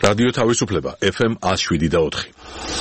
რადიო თავისუფლება FM 107.4.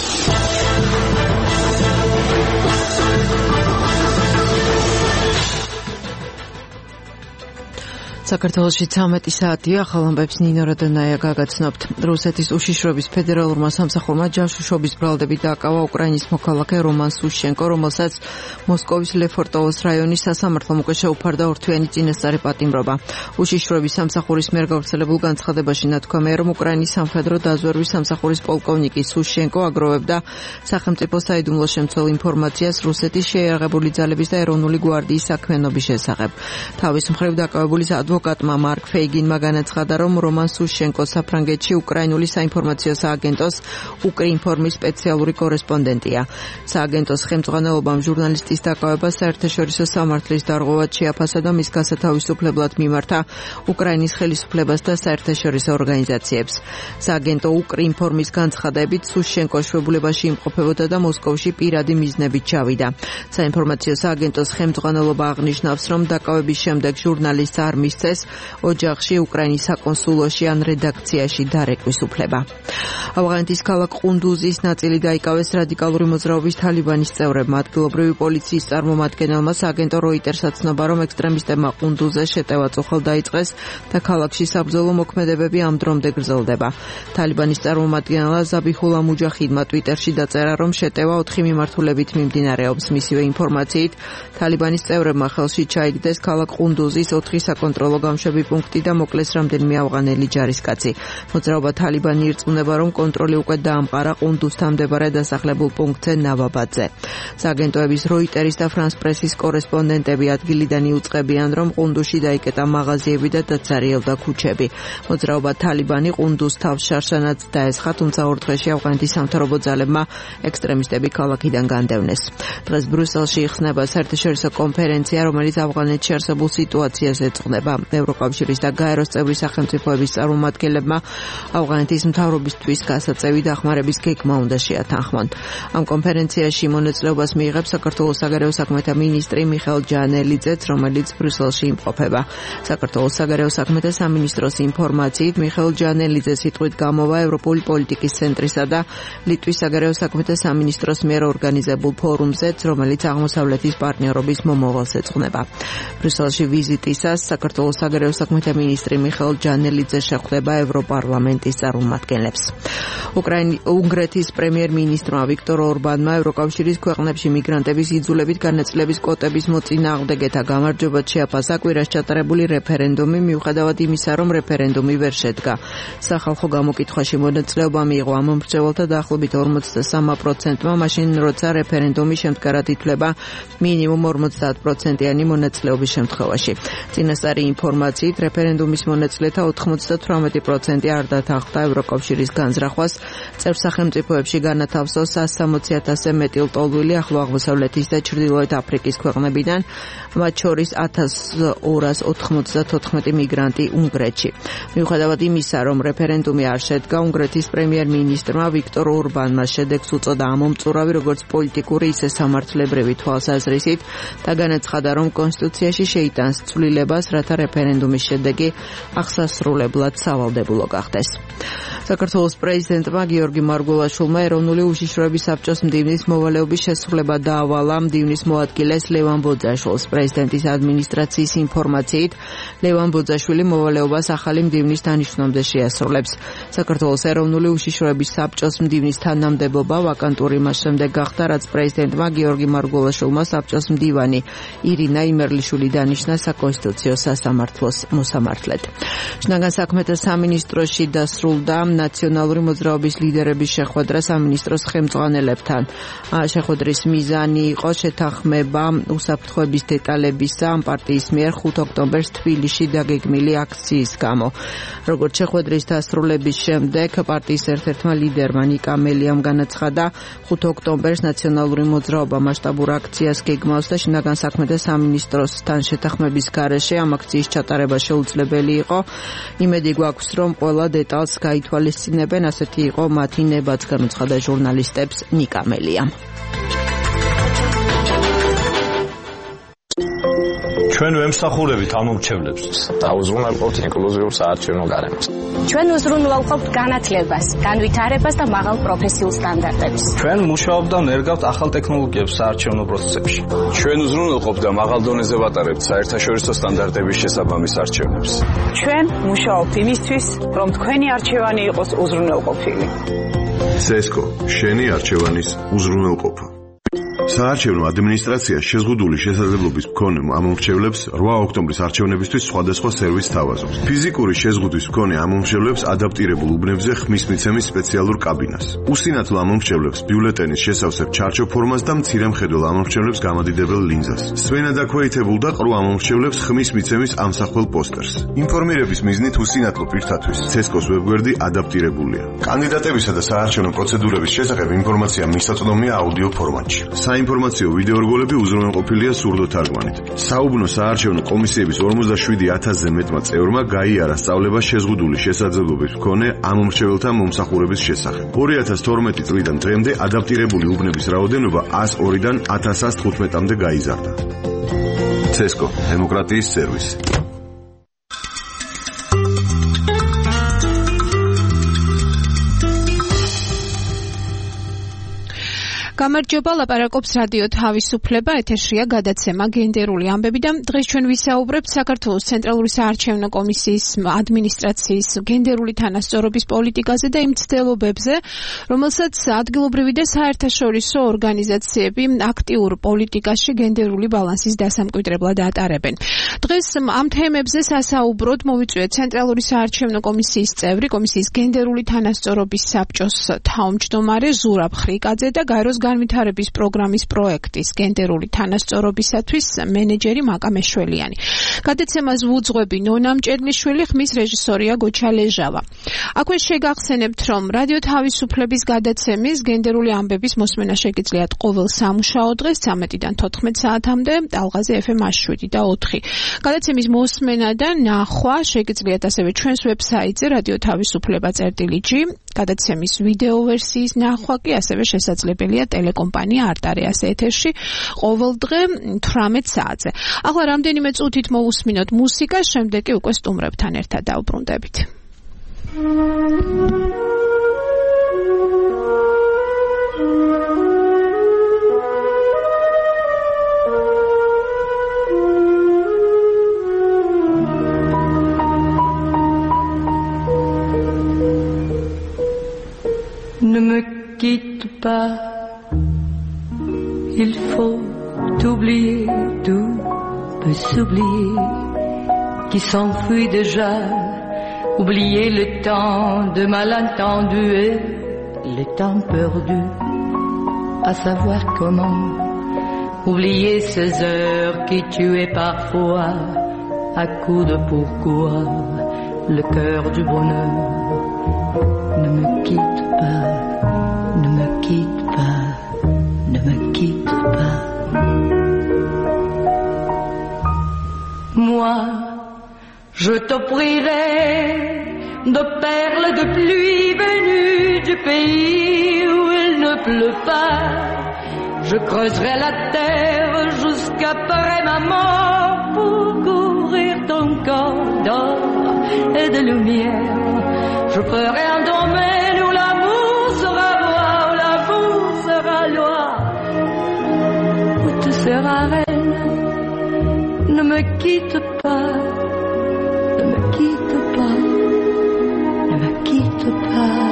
საქართველოში 13 საათია, ახალ ამბებს ნინო როდონაია გაგაცნობთ. რუსეთის უშიშრობის ფედერალურმა სამსახურმა ჯაშუშობის ბრალდებით დააკავა უკრაინის მოქალაქე რომან სუშენკო, რომელსაც მოსკოვის ლეფორტოვოს რაიონის სასამართლომ უკვე შეუფარდა ორთვიანი წინასწარი პატიმრობა. უშიშრობის სამსახურის მიერ გავრცელებულ განცხადებაში ნათქვამია, რომ უკრაინის სამხედრო დაზვერვის სამსახურის პოლკოვნიკი სუშენკო აგროვებდა სახელმწიფო საიდუმლო შემცველ ინფორმაციას რუსეთის შეიარაღებული ძალების და ეროვნული გვარდიის საქმიანობის შესახებ. თავის მხრივ დაკავებული ადვოკატმა მარკ ფეიგინმა განაცხადა, რომ რომან სუშენკო საფრანგეთში უკრაინული საინფორმაციო სააგენტოს უკრინფორმის სპეციალური კორესპონდენტია. სააგენტოს ხელმძღვანელობამ ჟურნალისტის დაკავება საერთაშორისო სამართლის დარღვევად შეაფასა და მის გასათავისუფლებლად მიმართა უკრაინის ხელისუფლებას და საერთაშორისო ორგანიზაციებს. სააგენტო უკრინფორმის განცხადებით სუშენკო შვებულებაში იმყოფებოდა და მოსკოვში პირადი მიზნებით ჩავიდა. საინფორმაციო სააგენტოს ხელმძღვანელობა აღნიშნავს, რომ დაკავების შემდეგ ჟურნალისტს არ მისცეს ოჯახში უკრაინის საკონსულოში ან რედაქციაში დარეკვის უფლება. ავღანეთის ქალაქ ყუნდუზის ნაწილი დაიკავეს რადიკალური მოძრაობის თალიბანის წევრებმა. ადგილობრივი პოლიციის წარმომადგენელმა სააგენტო როიტერსაც ცნობა, რომ ექსტრემისტებმა ყუნდუზზე შეტევა წუხელ დაიწყეს და ქალაქში საბრძოლო მოქმედებები ამ დრომდე გრძელდება. თალიბანის წარმომადგენელმა ზაბიჰულა მუჯაჰიდმა ტვიტერში დაწერა, რომ შეტევა 4 მიმართულებით მიმდინარეობს. მისივე ინფორმაციით, თალიბანის წევრებმა ხელში ჩაიგდეს ქალაქ ყუნდუზის 4 საკონტროლო გამშვები პუნქტი და მოკლეს რამდენიმე ავღანელი ჯარისკაცი. მოძრაობა თალიბანი ირწმუნება, რომ კონტროლი უკვე დაამყარა ყუნდუსთან მდებარე დასახლებულ პუნქტზე ნავაბადზე. სააგენტოების როიტერის და ფრანს პრესის კორესპონდენტები ადგილიდან იუწყებიან, რომ ყუნდუსში დაიკეტა მაღაზიები და დაცარიელდა ქუჩები. მოძრაობა თალიბანი ყუნდუს თავს შარშანაც დაესხა, თუმცა ორ დღეში ავღანეთის სამთავრობო ძალებმა ექსტრემისტები ქალაქიდან განდევნეს. დღეს ბრიუსელში იხსნება საერთაშორისო კონფერენცია, რომელიც ავღანეთში არსებულ სიტუაციას ეძღვნება. ევროკავშირის და გაეროს წევრი სახელმწიფოების წარმომადგენლებმა ავღანეთის მთავრობისთვის გასაწევი დახმარების გეგმა უნდა შეათანხმონ. ამ კონფერენციაში მონაწილეობას მიიღებს საქართველოს საგარეო საქმეთა მინისტრი მიხეილ ჯანელიძეც, რომელიც ბრიუსელში იმყოფება. საქართველოს საგარეო საქმეთა სამინისტროს ინფორმაციით, მიხეილ ჯანელიძე სიტყვით გამოვა ევროპული პოლიტიკის ცენტრისა და ლიტვის საგარეო საქმეთა სამინისტროს მიერ ორგანიზებულ ფორუმზეც, რომელიც აღმოსავლეთის პარტნიორობის მომავალს ეძღვნება. ბრიუსელში ვიზიტისას საქართველოს საგარეო საქმეთა მინისტრი მიხეილ ჯანელიძე შეხვდება ევროპარლამენტის წარმომადგენლებს. უნგრეთის პრემიერ-მინისტრმა ვიქტორ ორბანმა ევროკავშირის ქვეყნებში მიგრანტების იძულებით განაწილების კვოტების მოწინააღმდეგეთა გამარჯვებად შეაფასა კვირას ჩატარებული რეფერენდუმი, მიუხედავად იმისა, რომ რეფერენდუმი ვერ შედგა. სახალხო გამოკითხვაში მონაწილეობა მიიღო ამ მომრჩეველთა დაახლოებით 43%-მა, მაშინ როცა რეფერენდუმი შემდგარად ითვლება მინიმუმ 50%-იანი მონაწილეობის შემთხვევაში. წინასწარი ინფორმაციით, რეფერენდუმის მონაწილეთა 98% არ დათანხმდა ევროკავშირის განზრახვას. წევრ სახელმწიფოებში განათავსო 160,000-ზე მეტი ლტოლვილი ახლო აღმოსავლეთის და ჩრდილოეთ აფრიკის ქვეყნებიდან, მათ შორის 1294 მიგრანტი უნგრეთში. მიუხედავად იმისა, რომ რეფერენდუმი არ შედგა, უნგრეთის პრემიერ-მინისტრმა ვიქტორ ორბანმა შედეგს უწოდა ამომწურავი როგორც პოლიტიკური, ისე სამართლებრივი თვალსაზრისით და განაცხადა, რომ კონსტიტუციაში შეიტანს ცვლილებას, რათა რეფერენდუმის შედეგი აღსასრულებლად სავალდებულო გახდეს. საქართველოს პრეზიდენტმა გიორგი მარგველაშვილმა ეროვნული უშიშროების საბჭოს მდივნის მოვალეობის შესრულება დაავალა. მდივნის მოადგილეს ლევან ბოძაშვილს. პრეზიდენტის ადმინისტრაციის ინფორმაციით, ლევან ბოძაშვილი მოვალეობას ახალი მდივნის დანიშნვამდე შეასრულებს. საქართველოს ეროვნული უშიშროების საბჭოს მდივნის თანამდებობა ვაკანტური მას შემდეგ გახდა, რაც პრეზიდენტმა გიორგი მარგველაშვილმა საბჭოს მდივანი ირინა იმერლიშვილი დანიშნა საკონსტიტუციო სასამართლოს მოსამართლედ. შინაგან საქმეთა სამინისტროში დასრულდა ნაციონალური მოძრაობის ლიდერების შეხვედრა სამინისტროს ხელმძღვანელებთან. შეხვედრის მიზანი იყო შეთანხმება უსაფრთხოების დეტალებისა ამ პარტიის მიერ 5 ოქტომბერს თბილისში დაგეგმილი აქციის გამო. როგორც შეხვედრის დასრულების შემდეგ პარტიის ერთ-ერთმა ლიდერმა ნიკა მელიამ განაცხადა, 5 ოქტომბერს ნაციონალური მოძრაობა მასშტაბურ აქციას გეგმავს და შინაგან საქმეთა სამინისტროსთან შეთანხმების გარეშე ამ აქციის ჩატარება შეუძლებელი იყო. იმედი გვაქვს, რომ ყველა დეტალს გაითვალისწინებენ, ასეთი იყო მათი ნებაც, განუცხადა ჟურნალისტებს ნიკა მელიამ. ჩვენ ვემსახურებით ამომრჩევლებს. დაუზრუნველყოფთ ინკლუზიურ საარჩევნო გარემოს. ჩვენ უზრუნველყოფთ განათლებას, განვითარებას და მაღალ პროფესიულ სტანდარტებს. ჩვენ მუშაობთ და ნერგავთ ახალ ტექნოლოგიებს საარჩევნო პროცესებში. ჩვენ უზრუნველყოფთ და მაღალ დონეზე ვატარებთ საერთაშორისო სტანდარტების შესაბამის არჩევნებს. ჩვენ მუშაობთ იმისთვის, რომ თქვენი არჩევანი იყოს უზრუნველყოფილი. CESCO, შენი არჩევანის უზრუნველყოფა. საარჩევნო ადმინისტრაცია შეზღუდული შესაძლებლობის მქონე ამომრჩევლებს 8 ოქტომბრის არჩევნებისთვის სხვადასხვა სერვისს თავაზობს. ფიზიკური შეზღუდვის მქონე ამომრჩევლებს ადაპტირებულ უბნებზე ხმის მიცემის სპეციალურ კაბინას. უსინათლო ამომრჩევლებს ბიულეტენის შესავსებ ჩარჩო ფორმას და მცირე მხედველ ამომრჩევლებს გამადიდებელ ლინზას. სვენა დაქვეითებულ და ყრუ ამომრჩევლებს ხმის მიცემის ამსახველ პოსტერს. ინფორმირების მიზნით უსინათლო პირთათვის CESCO-s ვებგვერდი ადაპტირებულია. კანდიდატებისა და საარჩევნო პროცედურების შესახებ ინფორმაცია მისაწვდომია აუდიო ფორმატში. საინფორმაციო ვიდეორგოლები უზრუნველყოფილია სურდო თარგმანით. საუბნო საარჩევნო კომისიების 47,000-ზე მეტმა წევრმა გაიარა სწავლება შეზღუდული შესაძლებლობის მქონე ამომრჩეველთა მომსახურების შესახებ. 2012 წლიდან დღემდე ადაპტირებული უბნების რაოდენობა 102-დან 1115-მდე გაიზარდა. CESCO, დემოკრატიის სერვისი. გამარჯობა, ლაპარაკობს რადიო თავისუფლება, ეთერშია გადაცემა გენდერული ამბები და დღეს ჩვენ ვისაუბრებთ საქართველოს ცენტრალური საარჩევნო კომისიის ადმინისტრაციის გენდერული თანასწორობის პოლიტიკაზე და იმ ცდილობებზე, რომელსაც ადგილობრივი და საერთაშორისო ორგანიზაციები აქტიურ პოლიტიკაში გენდერული ბალანსის დასამკვიდრებლად ატარებენ. დღეს ამ თემებზე სასაუბროდ მოვიწვიეთ ცენტრალური საარჩევნო კომისიის წევრი, კომისიის გენდერული თანასწორობის საბჭოს თავმჯდომარე ზურაბ ხრიკაძე და გაეროს განვითარების პროგრამის პროექტის გენდერული თანასწორობისათვის მენეჯერი მაკა მეშველიანი. გადაცემას ვუძღვები ნონა მჭედლიშვილი, ხმის რეჟისორია გოჩა ლეჟავა. აქვე შეგახსენებთ, რომ რადიო თავისუფლების გადაცემის გენდერული ამბების მოსმენა შეგიძლიათ ყოველ სამუშაო დღეს 13-დან 14 საათამდე ტალღაზე FM 7 და 4. გადაცემის მოსმენა და ნახვა შეგიძლიათ ასევე ჩვენს ვებსაიტზე რადიო თავისუფლება.gr. გადაცემის ვიდეო ვერსიის ნახვა კი ასევე შესაძლებელია ტელეკომპანია არტარეას ეთერში ყოველ დღე 18 საათზე. ახლა რამდენიმე წუთით მოვუსმინოთ მუსიკა, შემდეგ კი უკვე სტუმრებთან ერთად დავბრუნდებით. Ne me quitte pas, il faut oublier, tout peut s'oublier, qui s'enfuit déjà, oublier le temps de malentendu et le temps perdu, à savoir comment, oublier ces heures qui tuaient parfois, à coup de pourquoi, le cœur du bonheur. Ne me quitte pas, ne me quitte pas, ne me quitte pas. Moi, je t'offrirai de perles de pluie venues du pays où il ne pleut pas. Je creuserai la terre jusqu'après ma mort pour couvrir ton corps d'or et de lumière. Je ferai un domaine où l'amour sera roi, où l'amour sera loi, où tu seras reine. Ne me quitte pas, ne me quitte pas, ne me quitte pas.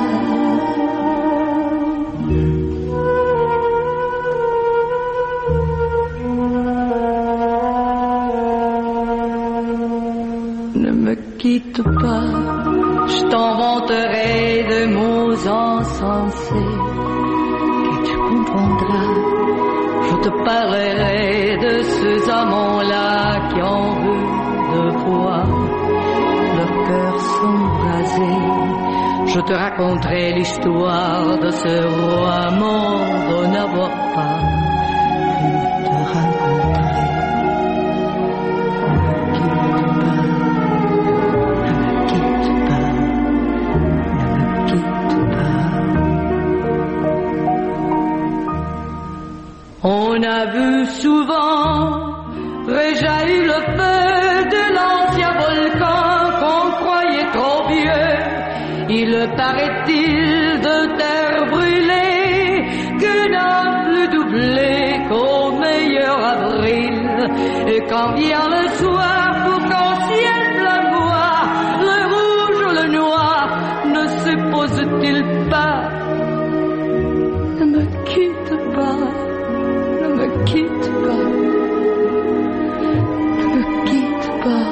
Ne me quitte pas. Je t'inventerai de mots insensés que tu comprendras. Je te parlerai de ces amants-là qui ont vu de fois leurs cœurs s'embraser. Je te raconterai l'histoire de ce roi mort de n'avoir pas pu te rencontrer. On a vu souvent réjaillir le feu il paraît-il de terre brûlée que n'a plus doublé qu'au meilleur avril. Et quand vient le soir pour qu'en ciel flamboie, le rouge ou le noir ne se pose-t-il pas? Ne me quitte pas, ne me quitte pas, ne me quitte pas.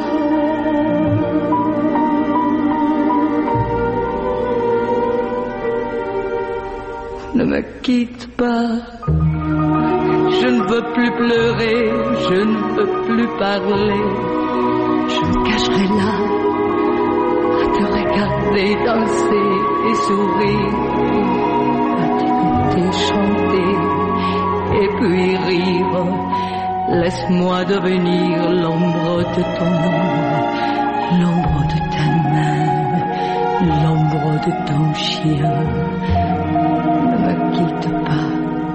Ne me quitte pas, je ne veux plus pleurer, je ne veux plus parler. Je me cacherai là, à te regarder danser et sourire, à t'écouter chanter et puis rire. Laisse-moi devenir l'ombre de ton ombre, l'ombre de ta main, l'ombre de ton chien. Ne me quitte pas,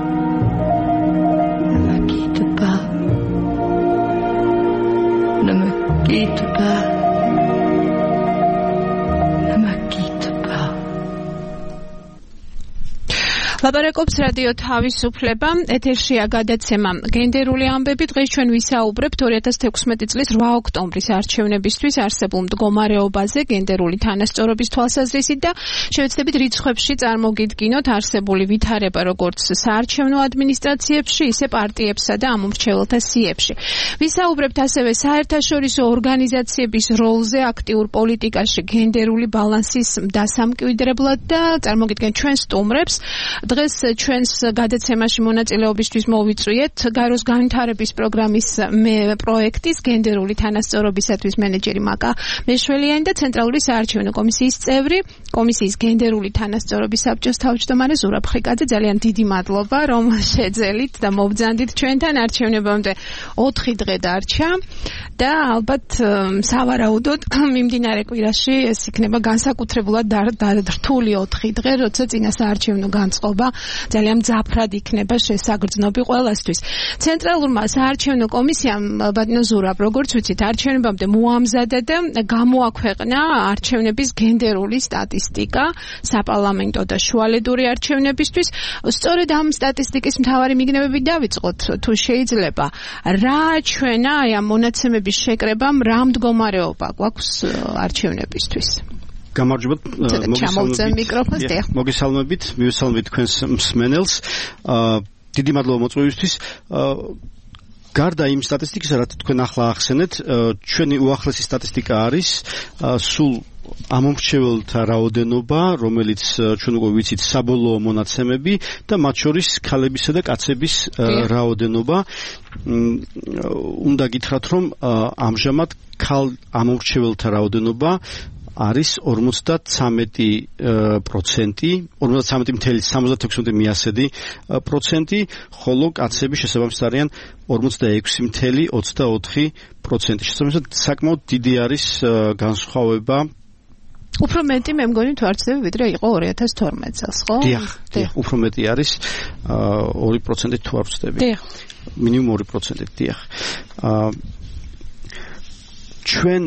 ne me quitte pas, ne me quitte pas, ne me quitte pas. ლაპარაკობს რადიო თავისუფლება, ეთერშია გადაცემა გენდერული ამბები. დღეს ჩვენ ვისაუბრებთ 2016 წლის 8 ოქტომბრის არჩევნებისთვის არსებულ მდგომარეობაზე, გენდერული თანასწორობის თვალსაზრისით და შევეცდებით რიცხვებში წარმოგიდგინოთ არსებული ვითარება როგორც საარჩევნო ადმინისტრაციებში, ისე პარტიებსა და ამომრჩეველთა სიებში. ვისაუბრებთ ასევე საერთაშორისო ორგანიზაციების როლზე აქტიურ პოლიტიკაში გენდერული ბალანსის დასამკვიდრებლად და წარმოგიდგენთ ჩვენ სტუმრებს. დღეს ჩვენს გადაცემაში მონაწილეობისთვის მოვიწვიეთ გაროს განვითარების პროგრამის პროექტის გენდერული თანასწორობისათვის მენეჯერი მაკა მეშველიანი და ცენტრალური საარჩევნო კომისიის წევრი, კომისიის გენდერული თანასწორობის საბჭოს თავმჯდომარე ზურაბ ხრიკაძე. ძალიან დიდი მადლობა, რომ შეძელით და მობრძანდით ჩვენთან. არჩევნებამდე 4 დღე დარჩა და ალბათ სავარაუდოდ მიმდინარე კვირაში ეს იქნება განსაკუთრებულად რთული 4 დღე, როცა წინა საარჩევნო განწყობა ძალიან მძაფრად იქნება შესაგრძნობი ყველასთვის. ცენტრალურმა საარჩევნო კომისიამ ბატონო ზურაბ, როგორც ვიცით, არჩევნებამდე მოამზადა და გამოაქვეყნა არჩევნების გენდერული სტატისტიკა საპარლამენტო და შუალედური არჩევნებისთვის. სწორედ ამ სტატისტიკის მთავარი მიგნებები დავიწყოთ, თუ შეიძლება. რა ჩვენა აი ამ მონაცემების შეკრებამ, რა მდგომარეობა გვაქვს არჩევნებისთვის? გამარჯობათ, მოგესალმებით, მივესალმებით თქვენს მსმენელს. დიდი მადლობა მოწვევისთვის. გარდა იმ სტატისტიკისა, რაც თქვენ ახლა ახსენეთ, ჩვენი უახლესი სტატისტიკა არის სულ ამომრჩეველთა რაოდენობა, რომელიც ჩვენ უკვე ვიცით საბოლოო მონაცემები და მათ შორის ქალებისა და კაცების რაოდენობა. უნდა გითხრათ, რომ ამჟამად ქალ ამომრჩეველთა რაოდენობა არის 53%, 53.76%, ხოლო კაცები შესაბამისად არიან 46.24%. შესაბამისად საკმაოდ დიდი არის განსხვავება. უფრო მეტი მე მგონი თუ არ ვცდები, ვიდრე იყო 2012 წელს, ხო? დიახ, უფრო მეტი არის 2% თუ არ ვცდები. დიახ. მინიმუმ 2%, დიახ. ჩვენ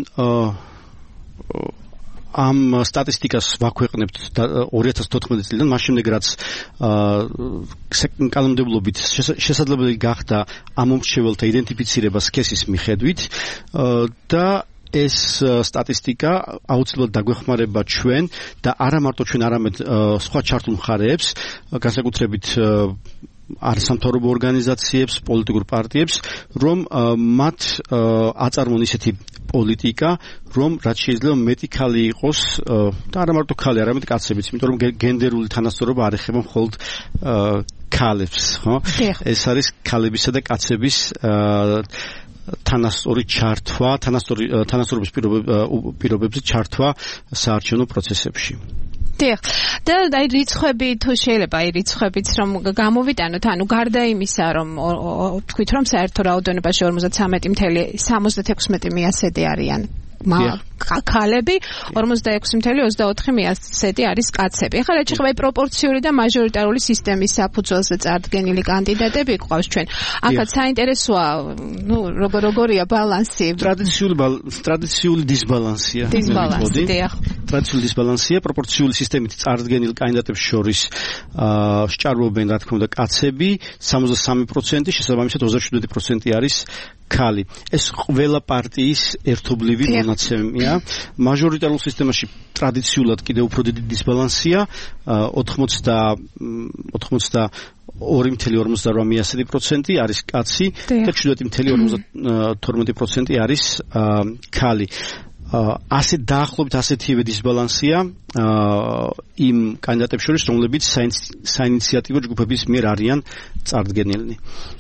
ამ სტატისტიკას ვაქვეყნებთ 2014 წლიდან, მას შემდეგ რაც კანონმდებლობით შესაძლებელი გახდა ამომრჩეველთა იდენტიფიცირება სქესის მიხედვით და ეს სტატისტიკა აუცილებლად დაგვეხმარება ჩვენ და არა მარტო ჩვენ, არამედ სხვა ჩართულ მხარეებს, განსაკუთრებით არასამთავრობო ორგანიზაციებს, პოლიტიკურ პარტიებს, რომ მათ აწარმოონ ისეთი პოლიტიკა, რომ რაც შეიძლება მეტი ქალი იყოს და არა მარტო ქალი, არამედ კაცებიც, იმიტომ რომ გენდერული თანასწორობა არ ეხება მხოლოდ ქალებს, ხო? ეს არის ქალებისა და კაცების თანასწორი ჩართვა, თანასწორობის პირობებზე ჩართვა საარჩევნო პროცესებში. დიახ. და აი რიცხვები თუ შეიძლება, აი რიცხვებიც რომ გამოვიტანოთ, ანუ გარდა იმისა, რომ თქვით რომ საერთო რაოდენობაში 53.76 მიასედი არიან ქალები, 46.24% არის კაცები. ახლა რაც შეეხება პროპორციული და მაჟორიტარული სისტემის საფუძველზე წარდგენილი კანდიდატები გვყავს ჩვენ. აქაც საინტერესოა, როგორია ბალანსი. ტრადიციული დისბალანსია. ტრადიციული დისბალანსია, პროპორციული სისტემით წარდგენილ კანდიდატებს შორის სჭარბობენ, რა თქმა უნდა, კაცები 63%, შესაბამისად 27% არის ქალი. ეს ყველა პარტიის ერთობლივი მონაცემია. მაჟორიტარულ სისტემაში ტრადიციულად კიდევ უფრო დიდი დისბალანსია, 82.48% არის კაცი და 17.52% არის ქალი. ასე დაახლოებით ასეთივე დისბალანსია იმ კანდიდატებს შორის, რომლებიც საინიციატივო ჯგუფების მიერ არიან წარდგენილნი.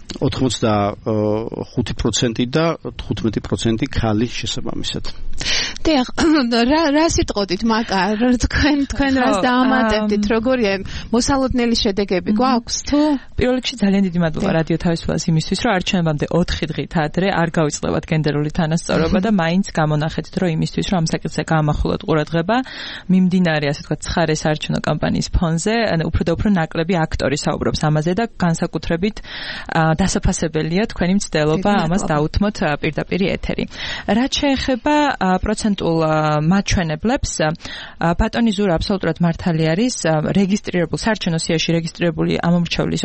85% და 15% ქალი შესაბამისად. დიახ, რა სიტყოდით, მაკარ, თქვენ რას დაამატებდით, როგორია მოსალოდნელი შედეგები გვაქვს თუ? პირველ რიგში ძალიან დიდი მადლობა რადიო თავისუფლებას იმისთვის, რომ არჩევნებამდე 4 დღით ადრე არ გავიწყდებათ გენდერული თანასწორობა და მაინც გამონახეთ, რომ იმისთვის, რომ ამ საკითხზე გაამახვილოთ ყურადღება, მიმდინარე, ასე ვთქვათ, ცხარე საარჩევნო კამპანიის ფონზე, უფრო და უფრო ნაკლები აქტორი საუბრობს ამაზე და განსაკუთრებით დასაფასებელია თქვენი მცდელობა ამას დაუთმოთ პირდაპირ ეთერი. რაც შეეხება პროცენტულ მაჩვენებლებს, ბატონი ზურა აბსოლუტურად მართალი არის, რეგისტრირებულ საარჩევნო სიაში რეგისტრირებული ამომრჩევლის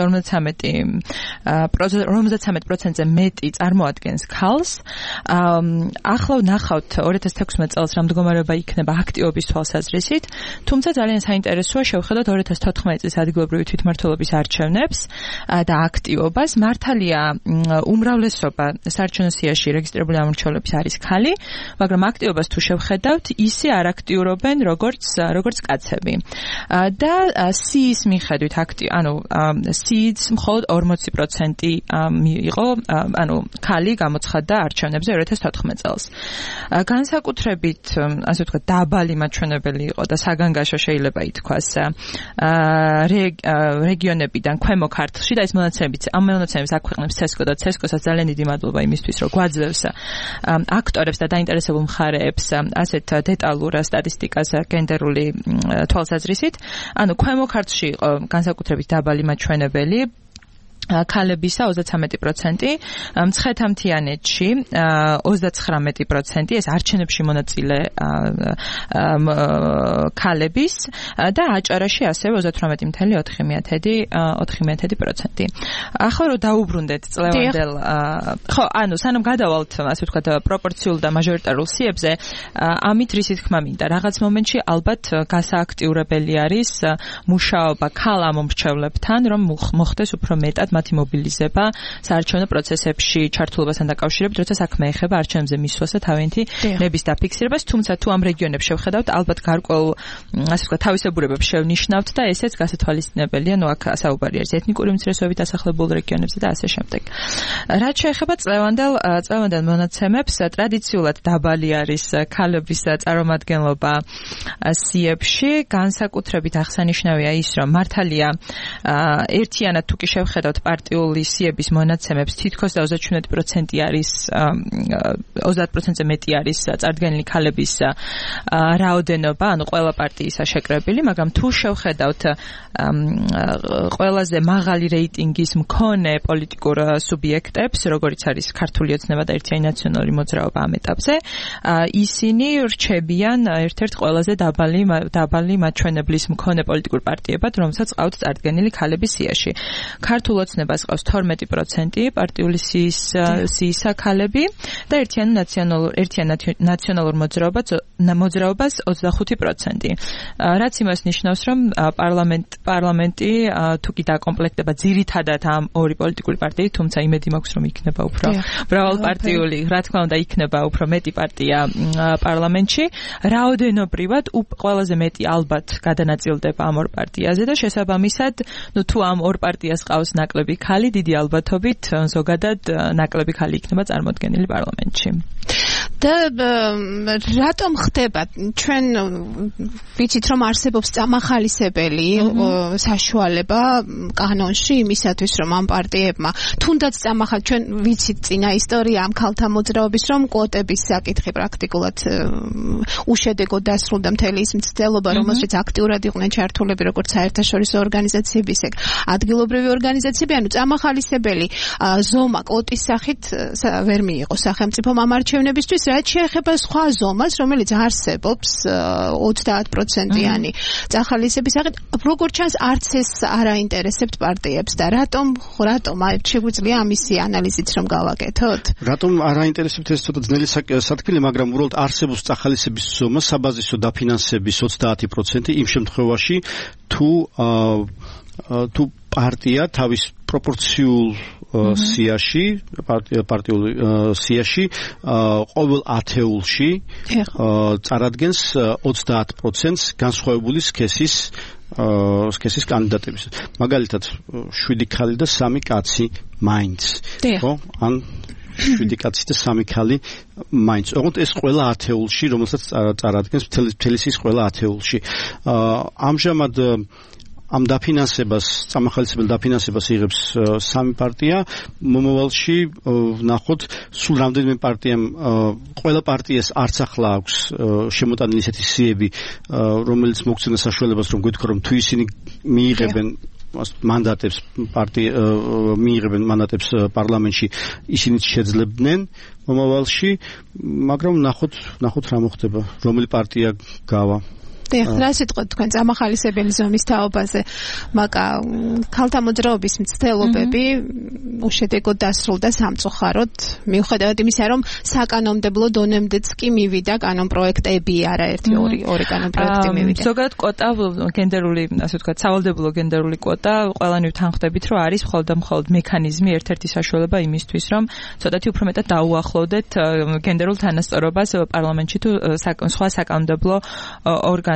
53%-ზე მეტი წარმოადგენს ქალს. ახლა ვნახავთ 2016 წელს რა მდგომარეობა იქნება აქტივობის თვალსაზრისით, თუმცა ძალიან საინტერესოა შევხედოთ 2014 წლის ადგილობრივი თვითმმართველობის არჩევნებს და აქტივობას. მართალია უმრავლესობა საარჩევნო სიაში რეგისტრირებული ამომრჩევლების არის ქალი, მაგრამ აქტივობას თუ შევხედავთ, ისე არ აქტიურობენ როგორც კაცები. და სიის მიხედვით სიიც მხოლოდ 40% იყო, ქალი გამოცხადდა არჩევნებზე 2014 წელს. განსაკუთრებით, ასე ვთქვათ, დაბალი მაჩვენებელი იყო და საგანგაშო შეიძლება ითქვას რეგიონებიდან ქვემო ქართლში და ეს მონაცემებიც აქვეყნებს CESCO და CESCO-საც ძალიან დიდი მადლობა იმისთვის, რომ გვაძლევს აქტორებს და დაინტერესებულ მხარეებს ასეთ დეტალურ სტატისტიკას გენდერული თვალსაზრისით. ქვემო ქართლში იყო განსაკუთრებით დაბალი მაჩვენებელი ქალებისა 33%, მცხეთ-მთიანეთში 39%, ეს არჩევნებში მონაწილე ქალების და აჭარაში ასევე 38.4%. ახლა რომ დაუბრუნდეთ წლევანდელ, სანამ გადავალთ, ასე ვთქვათ, პროპორციულ და მაჟორიტარულ სიებზე, ამით რისი თქმა მინდა, რაღაც მომენტში ალბათ გასააქტიურებელი არის მუშაობა ქალ ამომრჩევლებთან, რომ მოხდეს უფრო მეტად მათი მობილიზება საარჩევნო პროცესებში ჩართულობასთან დაკავშირებით, როცა საქმე ეხება არჩევნებზე მისვლას და თავიანთი ნების დაფიქსირებას, თუმცა თუ ამ რეგიონებს შევხედავთ, ალბათ გარკვეულ, ასე ვთქვათ, თავისებურებებს შევნიშნავთ და ესეც გასათვალისწინებელია, აქ საუბარი არის ეთნიკური უმცირესობებით დასახლებულ რეგიონებზე და ასე შემდეგ. რაც შეეხება წლევანდელ მონაცემებს, ტრადიციულად დაბალი არის ქალების წარმომადგენლობა სიებში, განსაკუთრებით აღსანიშნავია ის, რომ მართალია ერთიანად თუ კი შევხედავთ პარტიული სიების მონაცემებს, თითქოს 37% არის 30%-ზე მეტი არის წარდგენილი ქალების რაოდენობა, ყველა პარტიისა შეკრებილი, მაგრამ თუ შევხედავთ ყველაზე მაღალი რეიტინგის მქონე პოლიტიკურ სუბიექტებს, როგორიც არის ქართული ოცნება და ერთიანი ნაციონალური მოძრაობა ამ ეტაპზე, ისინი რჩებიან ერთ-ერთ ყველაზე დაბალი მაჩვენებლის მქონე პოლიტიკურ პარტიებად, რომელსაც ყავთ წარდგენილი ქალების სიაში. ქართულ ოცნებას ყავს 12%, პარტიული სიისა ქალები და ერთიან ნაციონალურ მოძრაობას 25%. რაც იმას ნიშნავს, რომ პარლამენტი თუ კი დაკომპლექტდება ძირითადად ამ ორი პოლიტიკური პარტიით, თუმცა იმედი მაქვს, რომ იქნება უფრო მრავალპარტიული, რა თქმა უნდა, იქნება უფრო მეტი პარტია პარლამენტში. რაოდენობრივად ყველაზე მეტი ალბათ გადანაწილდება ამ ორ პარტიაზე და შესაბამისად, თუ ამ ორ პარტიას ყავს ნაკლები ქალი, დიდი ალბათობით ზოგადად ნაკლები ქალი იქნება წარმოდგენილი პარლამენტში. და რატომ ხდება ჩვენ ვიცით რომ არსებობს წამახალისებელი საშუალება კანონში იმისათვის რომ ამ პარტიებმა თუნდაც ჩვენ ვიცით წინა ისტორია ამ ქალთა მოძრაობის რომ კვოტების საკითხი პრაქტიკულად უშედეგოდ დასრულდა მთელი ის მცდელობა რომელშიც აქტიურად იყვნენ ჩართულები როგორც საერთაშორისო ორგანიზაციები ისე ადგილობრივი ორგანიზაციები ანუ წამახალისებელი ზომა კვოტის სახით ვერ მიიღო სახელმწიფომ ამ არჩევნებისთვის რაც შეეხება სხვა ზომას რომელიც არსებობს 30%-იანი წახალისების სახით როგორც ჩანს არც ეს არ აინტერესებთ პარტიებს და რატომ შეგვიძლია ამისი ანალიზით რომ გავაკეთოთ რატომ არ აინტერესებთ ეს ცოტა ძნელი სათქმელი მაგრამ უბრალოდ არსებობს წახალისების ზომა საბაზისო დაფინანსების 30% იმ შემთხვევაში თუ პარტია თავის პროპორციულ სიაში პარტიულ სიაში ყოველ ათეულში წარადგენს 30%-ს განსხვავებული სქესის კანდიდატების. მაგალითად 7 ქალი და 3 კაცი მაინც. ხო? ან 7 კაცი და 3 ქალი მაინც. ოღონდ ეს ყველა ათეულში, რომელსაც წარადგენს მთელი ის ყველა ათეულში. ამჟამად ამ დაფინანსებას, წამახალისებელ დაფინანსებას იღებს 3 პარტია. მომავალში ვნახოთ, სულ რამდენიმე პარტიამ ყველა პარტიას არც ახლა აქვს შემოტანილი ისეთი სიები, რომელიც მოგცემა საშუალებას, რომ გვეთქვა, რომ თუ ისინი მიიღებენ მანდატებს მიიღებენ მანდატებს პარლამენტში, ისინიც შეძლებდნენ მომავალში, მაგრამ ნახოთ რა მოხდება, რომელი პარტია გავა. რა სიტყვით თქვენ წამახალისებელი ზომის თაობაზე, მაგრამ ქალთა მოძრაობის მცდელობები უშედეგოდ დასრულდა სამწუხაროდ, მიუხედავად იმისა, რომ საკანონმდებლო დონემდეც კი მივიდა კანონპროექტები, არაერთი ორი კანონპროექტი მივიდა. ზოგადად კვოტა გენდერული, ასე ვთქვათ, სავალდებულო გენდერული კვოტა, ყველანი თანხმდებით, რომ არის მხოლოდ მექანიზმი, ერთ-ერთი საშუალება იმისთვის, რომ ცოტათი უფრო მეტად დაუახლოვდეთ გენდერულ თანასწორობას პარლამენტში თუ სხვა საკანონმდებლო ორგანოში.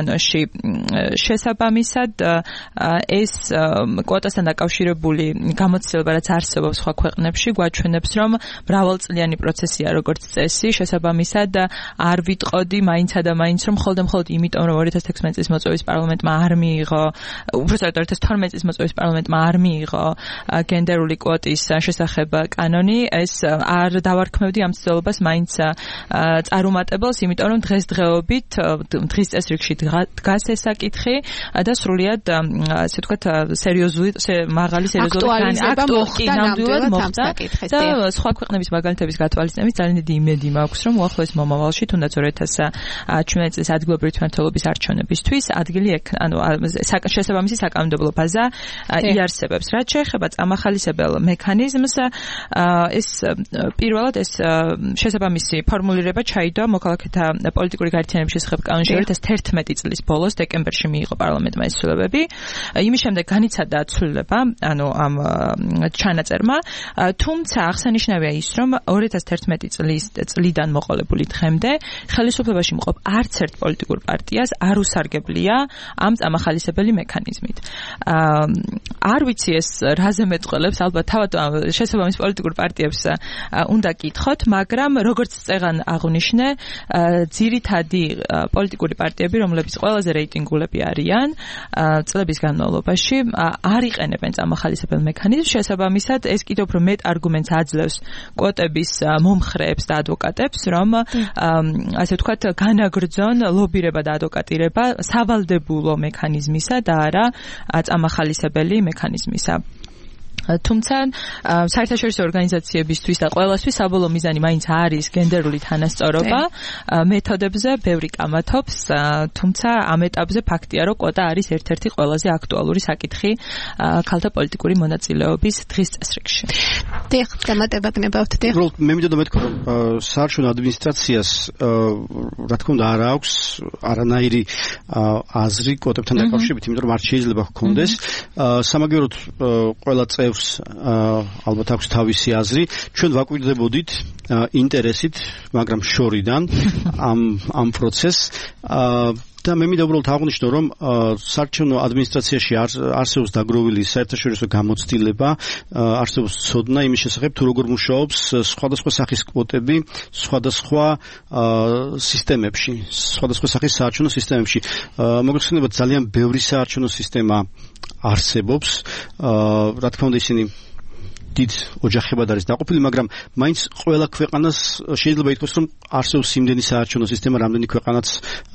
შესაბამისად ეს კვოტასთან დაკავშირებული გამოცდილება რაც არსებობს სხვა ქვეყნებში გვაჩვენებს რომ მრავალწლიანი პროცესია როგორც წესი შესაბამისად არ ვიტყოდი მაინცა და მაინც რომ მხოლოდ იმიტომ რომ 2016 წლის მოწვევის პარლამენტმა არ მიიღო უბრალოდ 2012 წლის მოწვევის პარლამენტმა არ მიიღო გენდერული კვოტის შესახებ კანონი ეს არ დავარქმევდი ამ ცდელობას მაინც წარუმატებელს იმიტომ რომ დღესდღეობით დღის წესრიგში დგას ეს საკითხი და სრულიად ასე ვთქვათ სერიოზული მაღალი სერიოზული აქტუალიზება მოხდა და სხვა ქვეყნების მაგალითების გათვალისწინებით ძალიან დიდი იმედი მაქვს რომ უახლოეს მომავალში თუნდაც 2017 წლის ადგილობრივი თვითმმართველობის არჩევნებისთვის ადგილი ანუ შესაბამისი საკანონმდებლო ბაზა იარსებებს რაც შეეხება წამახალისებელ მექანიზმს ეს პირველად ეს შესაბამისი ფორმულირება ჩაიდო მოქალაქეთა პოლიტიკური გაერთიანების შესახებ კანონში 2011 წლის ბოლოს დეკემბერში მიიღო პარლამენტმა ეს ცვლილებები. იმის შემდეგ განიცადა ცვლილება, ანუ ამ ჩანაწერმა, თუმცა აღსანიშნავია ის, რომ 2011 წლიდან მოყოლებული დღემდე ხელისუფლებაში მყოფ არც ერთ პოლიტიკურ პარტიას არ უსარგებლია ამ წამახალისებელი მექანიზმით. არ ვიცი ეს რაზე მეტყველებს, ალბათ თავად შესაბამის პოლიტიკურ პარტიებს უნდა კითხოთ, მაგრამ როგორც წეგან აღნიშნე, ძირითადი პოლიტიკური პარტიები, რომლებიც ყველაზე რეიტინგულები არიან წლების განმავლობაში, არ იყენებენ წამახალისებელ მექანიზმს, შესაბამისად ეს კიდევ უფრო მეტ არგუმენტს აძლევს კვოტების მომხრეებს და ადვოკატებს, რომ ასე ვთქვათ, განაგრძონ ლობირება და ადვოკატირება სავალდებულო მექანიზმისა და არა წამახალისებელი მექანიზმისა. თუმცა საერთაშორისო ორგანიზაციებისთვის და ყველასთვის საბოლოო მიზანი მაინც არის გენდერული თანასწორობა მეთოდებზე ბევრი კამათობს თუმცა ამ ეტაპზე ფაქტია რომ კვოტა არის ერთ-ერთი ყველაზე აქტუალური საკითხი ქალთა პოლიტიკური მონაწილეობის დღის წესრიგში. დიახ, დამატება გნებავთ. დიახ. მე მინდოდა მეთქვა რომ საარჩევნო ადმინისტრაციას რა თქმა უნდა არ აქვს არანაირი აზრი კვოტებთან დაკავშირებით, იმიტომ რომ არ შეიძლება ჰქონდეს სამაგიეროდ ყველა ალბათ აქვს თავისი აზრი. ჩვენ ვაკვირდებოდით ინტერესით, მაგრამ შორიდან ამ პროცესს და მე მინდა უბრალოდ აღვნიშნო, რომ საარჩევნო ადმინისტრაციაში არსებობს დაგროვილი საერთაშორისო გამოცდილება, არსებობს ცოდნა იმის შესახებ, თუ როგორ მუშაობს სხვადასხვა სახის კვოტები, სხვადასხვა სისტემებში, სხვადასხვა სახის საარჩევნო სისტემებში. მოგეხსენებათ, ძალიან ბევრი საარჩევნო სისტემა არსებობს, რა თქმა უნდა ისინი დიდ ოჯახებად არის დაყოფილი, მაგრამ მაინც ყველა ქვეყანას შეიძლება ითქვას, რომ არსებობს იმდენი საარჩევნო სისტემა, რამდენი ქვეყანაც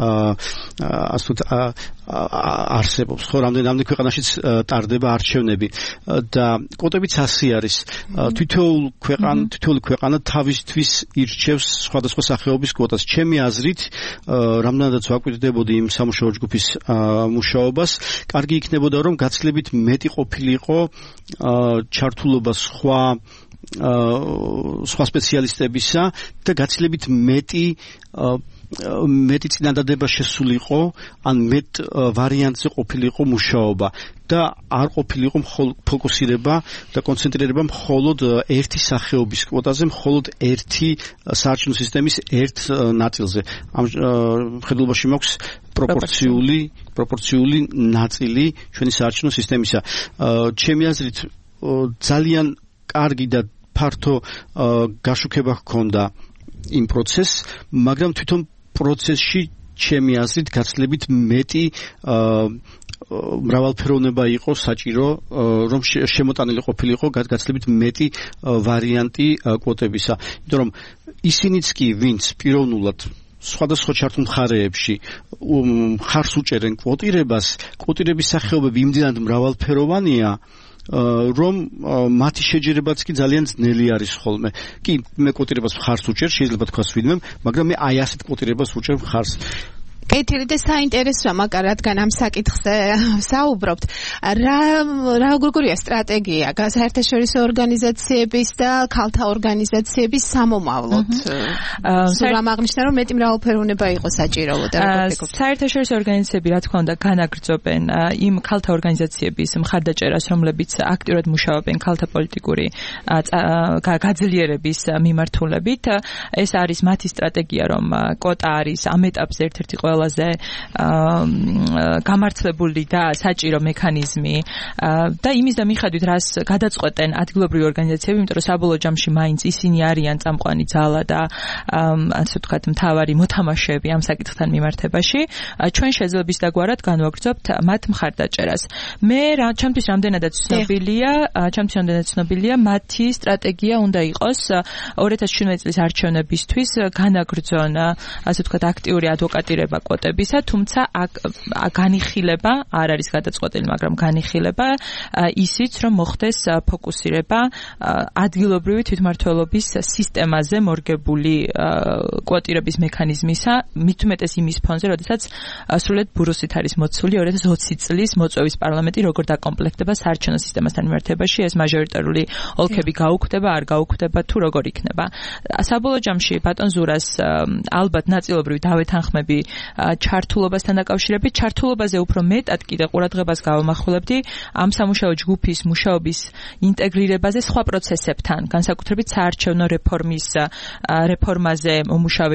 არსებობს, ხო, რამდენი ქვეყანაშიც ტარდება არჩევნები და კვოტებიც ასე არის. თითოეული ქვეყანა თავისთვის ირჩევს სხვადასხვა სახეობის კვოტას. ჩემი აზრით, რამდენადაც ვაკვირდებოდი იმ სამუშაო ჯგუფის მუშაობას, კარგი იქნებოდა, რომ გაცილებით მეტი ყოფილიყო ჩართულობა სხვა სპეციალისტებისა და გაცილებით მეტი წინადადება შესულიყო, ან მეტ ვარიანტზე ყოფილიყო მუშაობა და არ ყოფილიყო ფოკუსირება და კონცენტრირება მხოლოდ ერთი სახეობის კვოტაზე, მხოლოდ ერთი საარჩევნო სისტემის ერთ ნაწილზე. ამ მხედველობაში მაქვს პროპორციული ნაწილი ჩვენი საარჩევნო სისტემისა. ჩემი აზრით ძალიან კარგი და ფართო გაშუქება ჰქონდა იმ პროცესს, მაგრამ თვითონ პროცესში ჩემი აზრით გაცილებით მეტი მრავალფეროვნება იყო საჭირო, რომ შემოტანილი ყოფილიყო გაცილებით მეტი ვარიანტი კვოტებისა. იმიტომ რომ ისინიც კი, ვინც პიროვნულად სხვადასხვა ჩართულ მხარეებში მხარს უჭერენ კვოტირებას, კვოტირების სახეობები იმდენად მრავალფეროვანია, რომ მათი შეჯერებაც კი ძალიან ძნელი არის ხოლმე. კი, მე კვოტირებას მხარს უჭერ, შეიძლება თქვას ვინმე, მაგრამ მე აი ასეთ კვოტირებას უჭერ მხარს. კეთილი და საინტერესოა, მაგრამ რადგან ამ საკითხზე საუბრობთ, როგორია სტრატეგია საერთაშორისო ორგანიზაციების და ქალთა ორგანიზაციების სამომავლოდ? სულ ამაღნიშნა, რომ მეტი მრავალფეროვნება იყო საჭიროა და საერთაშორისო ორგანიზაციები, რა თქმა უნდა, განაგრძობენ იმ ქალთა ორგანიზაციების მხარდაჭერას, რომლებიც აქტიურად მუშაობენ ქალთა პოლიტიკური გაძლიერების მიმართულებით. ეს არის მათი სტრატეგია, რომ კვოტა არის ამ ეტაპზე ერთ-ერთი ყველაზე გამართლებული და საჭირო მექანიზმი და იმის და მიხედვით, რას გადაწყვეტენ ადგილობრივი ორგანიზაციები, იმიტომ რომ საბოლოო ჯამში მაინც ისინი არიან წამყვანი ძალა და ასე ვთქვათ, მთავარი მოთამაშეები ამ საკითხთან მიმართებაში, ჩვენ შეძლებს დაგვარად განვაგრძობთ მათ მხარდაჭერას. მე ჩემთვის რამდენადაც ცნობილია, მათი სტრატეგია უნდა იყოს 2017 წლის არჩევნებისთვის განაგრძონ, ასე ვთქვათ, აქტიური ადვოკატირება კვოტებისა, თუმცა განიხილება არ არის გადაწყვეტილი, მაგრამ განიხილება ისიც, რომ მოხდეს ფოკუსირება ადგილობრივი თვითმმართველობის სისტემაზე მორგებული კვოტირების მექანიზმისა, მით უმეტეს იმის ფონზე, როდესაც სრულად ბურუსით არის მოცული 2020 წლის მოწვევის პარლამენტი როგორ დაკომპლექტდება საარჩევნო სისტემასთან მიმართებაში, ეს მაჟორიტარული ოლქები გაუქმდება, არ გაუქმდება, თუ როგორ იქნება. საბოლოო ჯამში ბატონ ზურას ალბათ ნაწილობრივი დავეთანხმები ჩართულობასთან დაკავშირებით, ჩართულობაზე უფრო მეტად კიდე ყურადღებას გავამახვილებდი ამ სამუშაო ჯგუფის მუშაობის ინტეგრირებაზე სხვა პროცესებთან, განსაკუთრებით საარჩევნო რეფორმაზე მომუშავე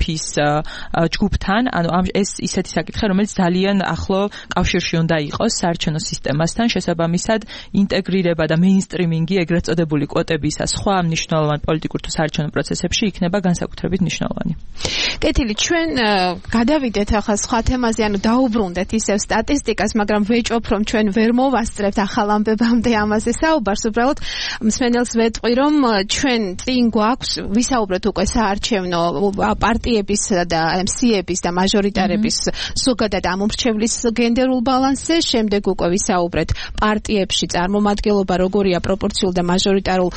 ჯგუფთან, ანუ ეს ისეთი საკითხი, რომელიც ძალიან ახლო კავშირში უნდა იყოს საარჩევნო სისტემასთან, შესაბამისად ინტეგრირება და მეინსტრიმინგი ეგრეთ წოდებული კვოტებისა სხვა მნიშვნელოვან პოლიტიკურ თუ საარჩევნო პროცესებში იქნება განსაკუთრებით მნიშვნელოვანი. კეთილი, ჩვენ გადავიდეთ ახლა სხვა თემაზე, ანუ დაუბრუნდეთ ისევ სტატისტიკას, მაგრამ ვეჭვობ, რომ ჩვენ ვერ მოვასწრებთ ახალ ამბებამდე ამაზე საუბარს, უბრალოდ მსმენელს ვეტყვი, რომ ჩვენ წინ გვაქვს ვისაუბროთ უკვე საარჩევნო პარტიების და MC-ების და მაჟორიტარების ზოგადად ამომრჩევლის გენდერულ ბალანსზე, შემდეგ უკვე ვისაუბრეთ პარტიებში წარმომადგენლობა როგორია პროპორციულ და მაჟორიტარულ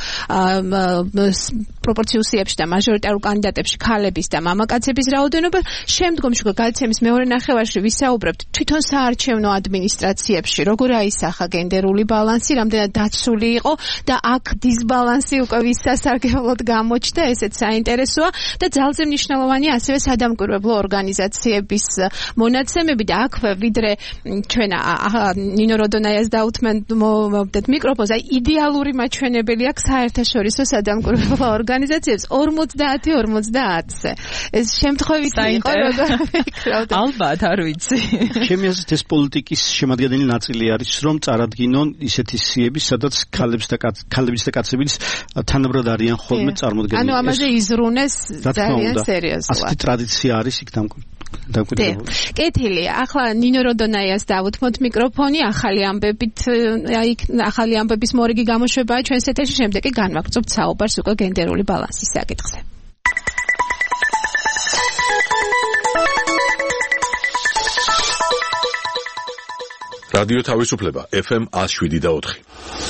პროპორციულებში და მაჟორიტარულ კანდიდატებში ქალების და მამაკაცების რაოდენობა. შემდგომში გადაცემის მეორე ნახევარში ვისაუბრებთ თვითონ საარჩევნო ადმინისტრაციებში როგორ აისახა გენდერული ბალანსი, რამდენად დაცული იყო და აქ დისბალანსი უკვე ვისასარგებლოდ გამოჩნდა, ესეც საინტერესოა და ძალზე მნიშვნელოვანია ასევე სადამკვირვებლო ორგანიზაციების მონაცემები და აქვე ვიდრე ჩვენ ნინო როდონაიას დაუთმენთ მიკროფონს, აი იდეალური მაჩვენებელი აქვს საერთაშორისო სადამკვირვებლო ორგანიზაციები ორგანიზაციებს 50-50-ზე. ეს შემთხვევითი იყო, როგორ ვიქნებოდა. ალბათ არ ვიცი. ჩემი აზრით ეს პოლიტიკის შემადგენელი ნაწილი არის, რომ წარადგინონ ისეთი სიები, სადაც ქალებიც და კაცებიც თანაბრად არიან ხოლმე წარმოდგენილი. ანუ ამაზე იზრუნეს ძალიან სერიოზულად. ასეთი ტრადიცია არის იქ დამკვიდრებული. კეთილი. ახლა ნინო როდონაიას დავუთმოთ მიკროფონი ახალი ამბების მორიგი გამოშვებაა ჩვენს ეთერში, შემდეგ კი განვაგრძობთ საუბარს უკვე გენდერული ბალანსის საკითხზე. რადიო თავისუფლება FM 107.4.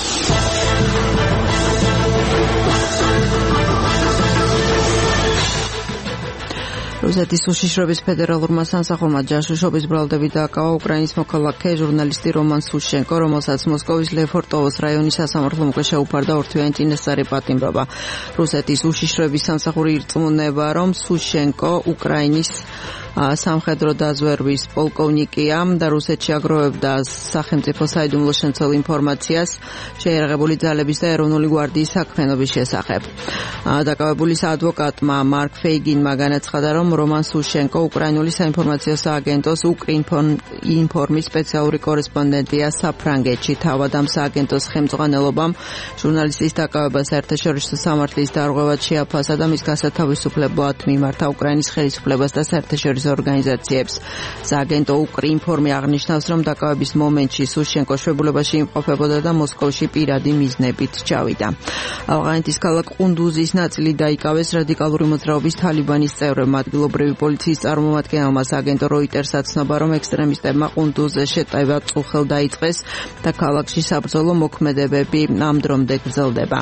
რუსეთის უშიშროების ფედერალურმა სამსახურმა ჯაშუშობის ბრალდები დააკავა უკრაინის მოქალაქე ჟურნალისტი რომან სუშენკო, რომელსაც მოსკოვის ლეფორტოვოს რაიონის სასამართლომ უკვე შეუფარდა ორთვიანი წინასწარი პატიმრობა. რუსეთის უშიშროების სამსახური ირწმუნება, რომ სუშენკო უკრაინის სამხედრო დაზვერვის პოლკოვნიკია და რუსეთში აგროვებდა სახელმწიფო საიდუმლო შემცველ ინფორმაციას შეიარაღებული ძალების და ეროვნული გვარდიის საქმიანობის შესახებ. დაკავებულის ადვოკატმა მარკ ფეიგინმა განაცხადა, რომ რომან სუშენკო უკრაინული საინფორმაციო სააგენტოს უკრინფორმის სპეციალური კორესპონდენტია საფრანგეთში. თავად ამ სააგენტოს ხელმძღვანელობამ ჟურნალისტის დაკავება საერთაშორისო სამართლის დარღვევად შეაფასა და მის გასათავისუფლებლად მიმართა უკრაინის ხელისუფლებას და საერთაშორისო ორგანიზაციებს. სააგენტო უკრინფორმი აღნიშნავს, რომ დაკავების მომენტში სუშენკო შვებულებაში იმყოფებოდა და მოსკოვში პირადი მიზნებით ჩავიდა. ავღანეთის ქალაქ ყუნდუზის ნაწილი დაიკავეს რადიკალური მოძრაობის თალიბანის წევრებმა. ადგილობრივი პოლიციის წარმომადგენელმა სააგენტო როიტერსაც ცნობა, რომ ექსტრემისტებმა ყუნდუზზე შეტევა წუხელ დაიწყეს და ქალაქში საბრძოლო მოქმედებები ამ დრომდე გრძელდება.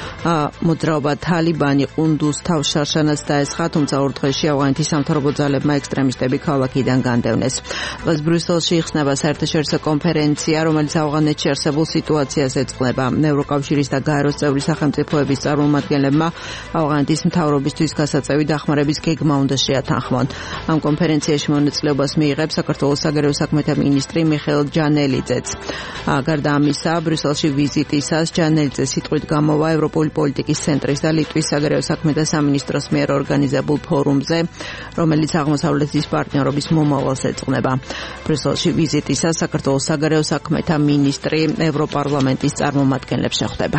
მოძრაობა თალიბანი ყუნდუზს თავშარშანაც დაესხა, თუმცა ორ დღეში ავღანეთის სამთავრობო ძალებმა ექსტრემისტები ქალაქიდან განდევნეს. დღეს ბრიუსელში იხსნება საერთაშორისო კონფერენცია, რომელიც ავღანეთში არსებულ სიტუაციას ეძღვნება. ევროკავშირის და გაეროს წევრი სახელმწიფოების წარმომადგენლებმა ავღანეთის მთავრობისთვის გასაწევი დახმარების გეგმა უნდა შეათანხმონ. ამ კონფერენციაში მონაწილეობას მიიღებს საქართველოს საგარეო საქმეთა მინისტრი მიხეილ ჯანელიძეც. გარდა ამისა, ბრიუსელში ვიზიტისას ჯანელიძე სიტყვით გამოვა ევროპული პოლიტიკის ცენტრის და ლიტვის საგარეო საქმეთა სამინისტროს მიერ ორგანიზებულ ფორუმზე, რომელიც აღმოსავლეთის პარტნიორობის მომავალს ეძღვნება. ბრიუსელში ვიზიტისას საქართველოს საგარეო საქმეთა მინისტრი ევროპარლამენტის წარმომადგენლებს შეხვდება.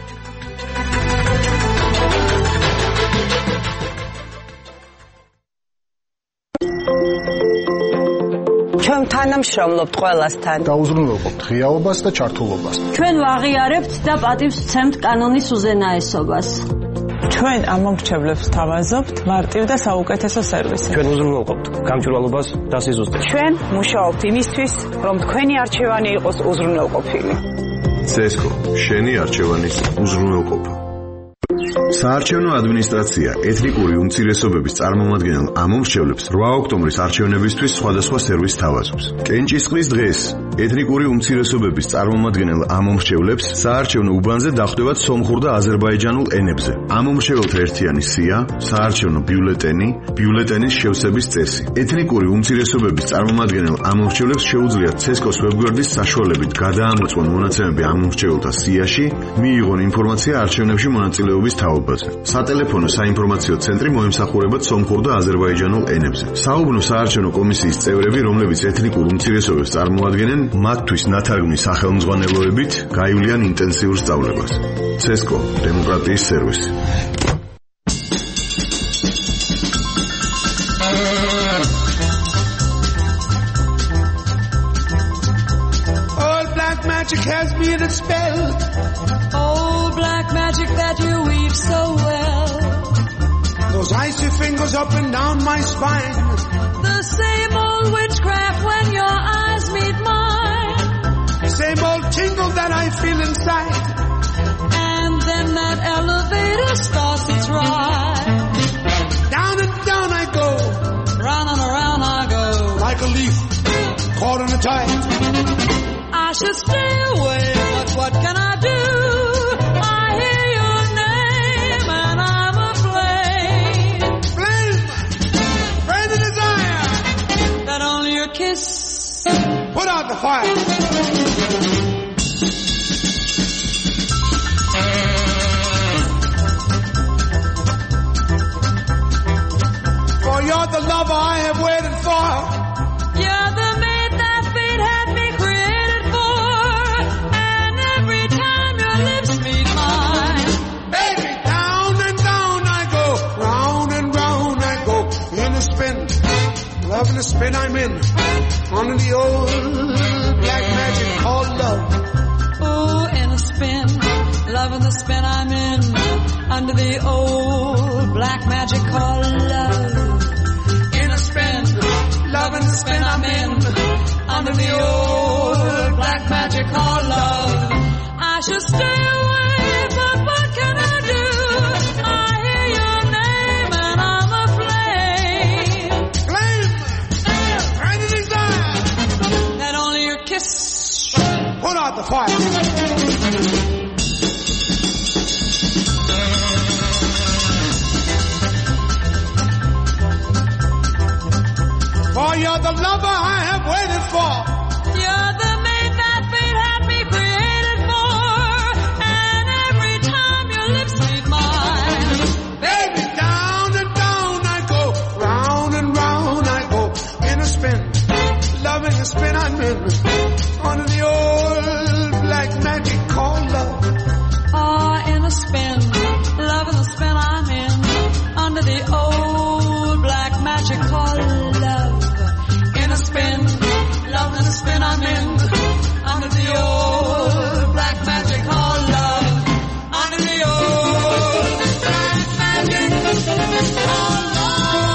ჩვენ თანამშრომლობთ ყველასთან. დაუზრუნველყოფთ ღიაობას და ჩართულობას. ჩვენ ვაღიარებთ და პატივს ვცემთ კანონის უზენაესობას. ჩვენ ამომრჩევლებს თავაზობთ მარტივ და საუკეთესო სერვისი. ჩვენ უზრუნველყოფთ გამჭვირვალობას და სიზუსტეს. ჩვენ მუშაობთ იმისთვის, რომ თქვენი არჩევანი იყოს უზრუნველყოფილი. CESCO, შენი არჩევანის უზრუნველყოფა. საარჩევნო ადმინისტრაცია ეთნიკური უმცირესობების წარმომადგენელ ამომრჩევლებს 8 ოქტომბრის არჩევნებისთვის სხვადასხვა სერვისს თავაზობს. კენჭისყრის დღეს ეთნიკური უმცირესობების წარმომადგენელ ამომრჩევლებს საარჩევნო უბანზე დახვდებათ სომხურ და აზერბაიჯანულ ენებზე. ამომრჩეველთა ერთიანი სია, საარჩევნო ბიულეტენი, ბიულეტენის შევსების წესი. ეთნიკური უმცირესობების წარმომადგენელ ამომრჩევლებს შეუძლიათ CESCO-s ვებგვერდის საშუალებით გადაამოწმონ მონაცემები ამომრჩეველთა სიაში, მიიღონ ინფორმაცია არჩევნებში მონაწილეობის თაობაზე. სატელეფონო საინფორმაციო ცენტრი მოემსახურებათ სომხურ და აზერბაიჯანულ ენებზე. საუბნო საარჩევნო კომისიის წევრები, რომლებიც ეთნიკურ უმცირესობებს წარმოადგენენ, მათთვის ნათარგმნის სახელმძღვანელოებით გაივლიან ინტენსიურ სწავლებას. CESCO, დემოკრატიის სერვისი. All black magic has made a spell. Oh, black magic that you weave so well. Those icy fingers up and down my spine. The same old witchcraft when your eyes meet mine. Same old tingle that I feel inside. And then that elevator starts its ride. Down and down I go. Round and around I go. Like a leaf caught in a tide. I should stay away, but what can I do? I hear your name and I'm aflame. Flame! Burn the desire! That only your kiss put out the fire. loving the spin I'm in, under the old black magic called love. In a spin, loving the spin I'm in, under the old black magic called love. I should stay away, but what can I do? I hear your name and I'm aflame. Flame, burning desire. That only your kiss put out the fire. For you're the lover I have waited for. You're the mate that fate had me created for. And every time your lips meet mine, baby, down and down I go, round and round I go, in a spin, loving the spin I'm in, under the old black magic called love. In a spin, loving the spin I'm in, under the old black magic called love. In a spin, loving the spin I'm in, under the old black magic called love. Under the old black magic called love.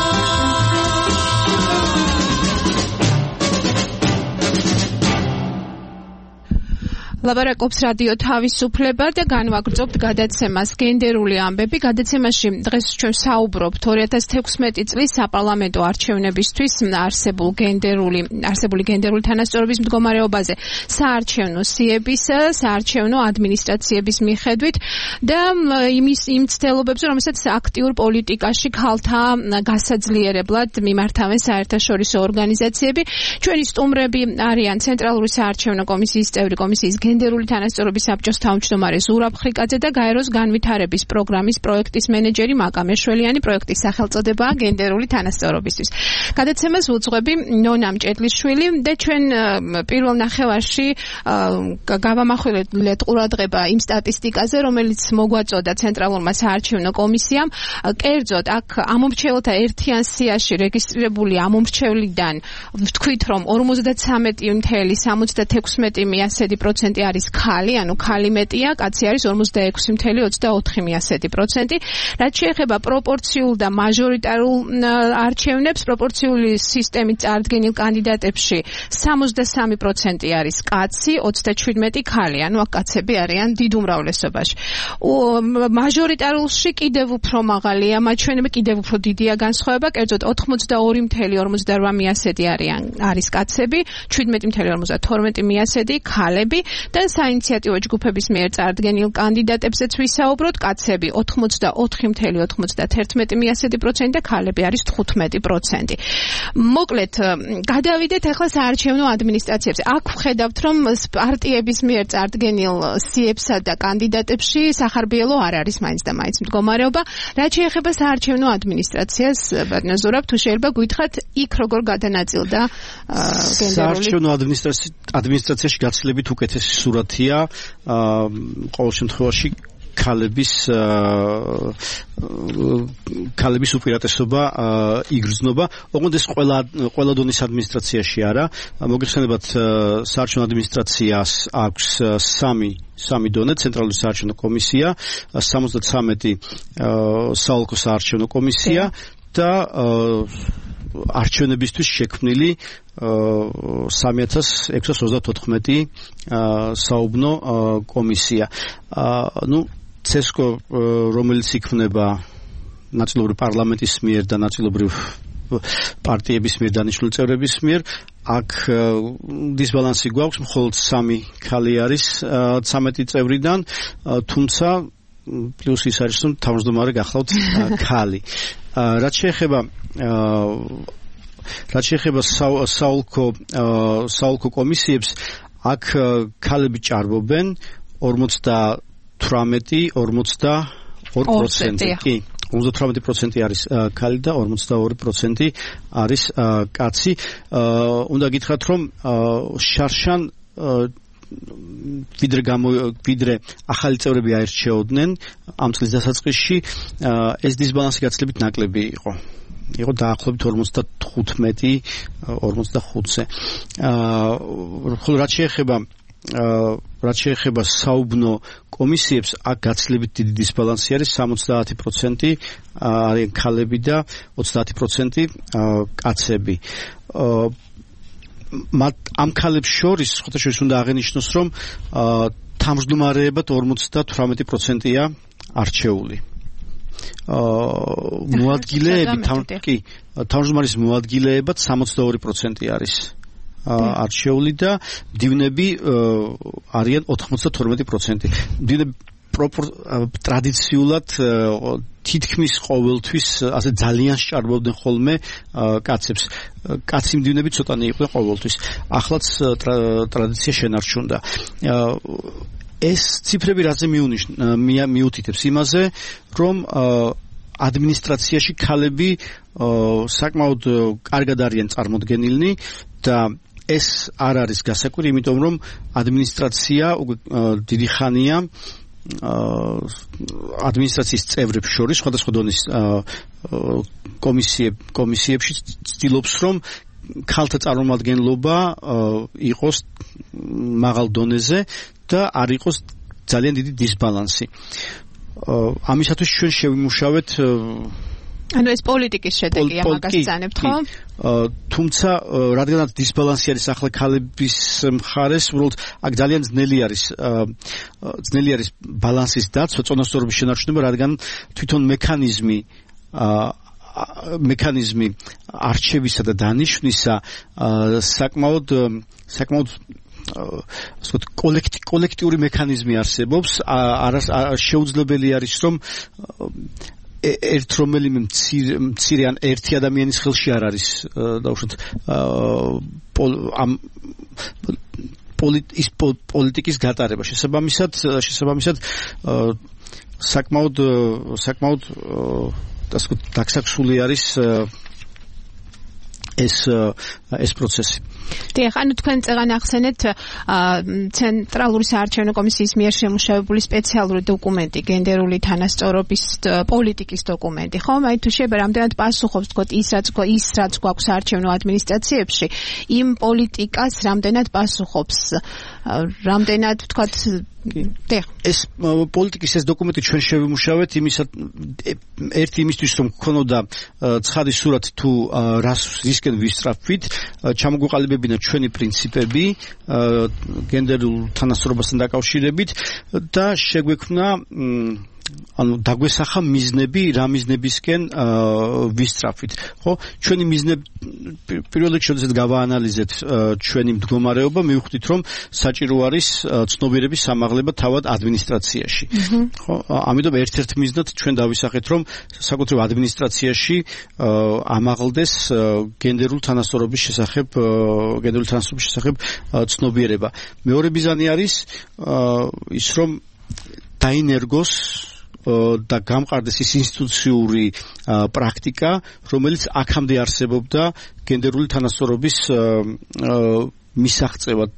ლაპარაკობს რადიო თავისუფლება და განვაგრძობთ გადაცემას გენდერული ამბები. გადაცემაში დღეს ჩვენ საუბრობთ 2016 წლის საპარლამენტო არჩევნებისთვის არსებული გენდერული თანასწორობის მდგომარეობაზე საარჩევნო სიების, საარჩევნო ადმინისტრაციების მიხედვით და იმ ცდელობებზე, რომელსაც აქტიურ პოლიტიკაში ქალთა გასაძლიერებლად მიმართავენ საერთაშორისო ორგანიზაციები. ჩვენი სტუმრები არიან ცენტრალური საარჩევნო კომისიის წევრი, კომისიის გენდერული თანასწორობის საბჭოს თავმჯდომარე ზურაბ ხრიკაძე და გაეროს განვითარების პროგრამის პროექტის მენეჯერი მაკა მეშველიანი. პროექტის სახელწოდებაა გენდერული თანასწორობისთვის. გადაცემას უძღვები ნონა მჭედლიშვილი და ჩვენ პირველ ნახევარში გავამახვილეთ ყურადღება იმ სტატისტიკაზე, რომელიც მოგვაწოდა ცენტრალურმა საარჩევნო კომისიამ. კერძოდ, აქ ამომრჩეველთა ერთიან სიაში რეგისტრირებული ამომრჩევლიდან ვთქვით, რომ 53.76% არის ქალი, ანუ ქალი მეტია, კაცი არის 46.24%. რაც შეეხება პროპორციულ და მაჟორიტარულ არჩევნებს, პროპორციული სისტემით წარდგენილ კანდიდატებში 63% არის კაცი, 37 ქალი, ანუ აქ კაცები არიან დიდ უმრავლესობაში. მაჟორიტარულში კიდევ უფრო მაღალია მაჩვენები, კიდევ უფრო დიდია განსხვავება, კერძოდ 82.58% არის კაცები, 17.52% ქალები. და საინიციატივო ჯგუფების მიერ წარდგენილ კანდიდატებზეც ვისაუბროთ. კაცები 84.91% და ქალები არის 15%. მოკლედ, გადავიდეთ ახლა საარჩევნო ადმინისტრაციებზე. აქ ვხედავთ, რომ პარტიების მიერ წარდგენილ სიებსა და კანდიდატებში სახარბიელო არ არის მაინც და მაინც მდგომარეობა. რაც შეეხება საარჩევნო ადმინისტრაციას, ბატონო ზურაბ, თუ შეიძლება გითხრათ, იქ როგორ გადანაწილდა გენდერული საარჩევნო ადმინისტრაციაში გაცილებით უკეთესი სურათია ყოველ შემთხვევაში ქალების უპირატესობა იგრძნობა. ოღონდ ეს ყველა დონის ადმინისტრაციაში არა. მოგეხსენებათ, საარჩევნო ადმინისტრაციას აქვს სამი დონე: ცენტრალური საარჩევნო კომისია, 73 საოლქო საარჩევნო კომისია და არჩევნებისთვის შექმნილი 3634 საუბნო კომისია. ცესკო, რომელიც იქმნება ნაწილობრივ პარლამენტის მიერ და ნაწილობრივ პარტიების მიერ დანიშნული წევრების მიერ, აქ დისბალანსი გვაქვს, მხოლოდ 3 ქალი არის 13 წევრიდან, თუმცა პლუს ის არის, რომ თავმჯდომარე გახლავთ ქალი. რაც შეეხება საოლქო კომისიებს, აქ ქალები ჭარბობენ 58-42%. კი, 58% არის ქალი და 42% არის კაცი. უნდა გითხრათ, რომ შარშან ვიდრე ახალი წევრები აირჩეოდნენ ამ წლის დასაწყისში, ეს დისბალანსი გაცილებით ნაკლები იყო. იყო დაახლოებით 55-45-ზე. ხოლო რაც შეეხება რაც შეეხება საუბნო კომისიებს, აქ გაცილებით დიდი დისბალანსი არის, 70% არიან ქალები და 30% კაცები. ამ ქალებს შორის ხოთაშორის უნდა აღენიშნოს, რომ თავმჯდომარეებად 58%-ია არჩეული. მოადგილეები თავმჯდომარის მოადგილეებად 62% არის არჩეული და მდივნები არიან 92%. მდივნები ტრადიციულად თითქმის ყოველთვის ასე ძალიან სჭარბობდნენ ხოლმე კაცებს. კაცი მდივნები ცოტანი იყვნენ ყოველთვის. ახლაც ტრადიცია შენარჩუნდა. ეს ციფრები რაზე მიუთითებს იმაზე, რომ ადმინისტრაციაში ქალები საკმაოდ კარგად არიან წარმოდგენილნი და ეს არ არის გასაკვირი, იმიტომ რომ ადმინისტრაცია დიდი ხანია ადმინისტრაციის წევრებს შორის სხვადასხვა დონის კომისიებში ცდილობს, რომ ქალთა წარმომადგენლობა იყოს მაღალ დონეზე და არ იყოს ძალიან დიდი დისბალანსი. ამისათვის ჩვენ შევიმუშავეთ ანუ ეს პოლიტიკის შედეგია, მაგას ძანებთ, ხო? თუმცა რადგანაც დისბალანსი არის ახლა ქალების მხარეს, უბრალოდ აქ ძალიან ძნელი არის ბალანსის დაცვა, წონასწორობის შენარჩუნება, რადგან თვითონ მექანიზმი არჩევისა და დანიშვნისა საკმაოდ კოლექტიური მექანიზმი არსებობს. შეუძლებელი არის, რომ რომელიმე მცირე ან ერთი ადამიანის ხელში არ არის დაუშვათ პოლიტიკის გატარება. შესაბამისად საკმაოდ დაგსაქსული არის ეს პროცესი. დიახ, ანუ თქვენ წეგან ახსენეთ ცენტრალური საარჩევნო კომისიის მიერ შემუშავებული სპეციალური დოკუმენტი, გენდერული თანასწორობის პოლიტიკის დოკუმენტი, ხო? აი თუ შეიძლება რამდენად პასუხობს, თქოთ, ის რაც გვაქვს საარჩევნო ადმინისტრაციებში, იმ პოლიტიკას რამდენად პასუხობს, რამდენად თქვათ ეს პოლიტიკის ეს დოკუმენტი ჩვენ შევიმუშავეთ იმისთვის, რომ გქონოდა ცხადი სურათი თუ რისკენ ვისწრაფვით, ჩამოგვიყალიბებინა ჩვენი პრინციპები გენდერულ თანასწორობასთან დაკავშირებით და შეგვექმნა ანუ დაგვესახა მიზნები, რა მიზნებისკენ ვისწრაფვით, ხო? ჩვენი მიზნები პირველ რიგში შესაძლოა გავაანალიზეთ ჩვენი მდგომარეობა, მივხვდით, რომ საჭირო არის ცნობიერების სამაღლება თავად ადმინისტრაციაში. ხო? ამიტომ ერთ-ერთ მიზნად ჩვენ დავისახეთ, რომ საკუთრივ ადმინისტრაციაში ამაღლდეს გენდერული თანასწორობის შესახებ ცნობიერება. მეორე მიზანი არის ის, რომ დაინერგოს და გამყარდეს ის ინსტიტუციური პრაქტიკა, რომელიც აქამდე არსებობდა გენდერული თანასწორობის მისაღწევად.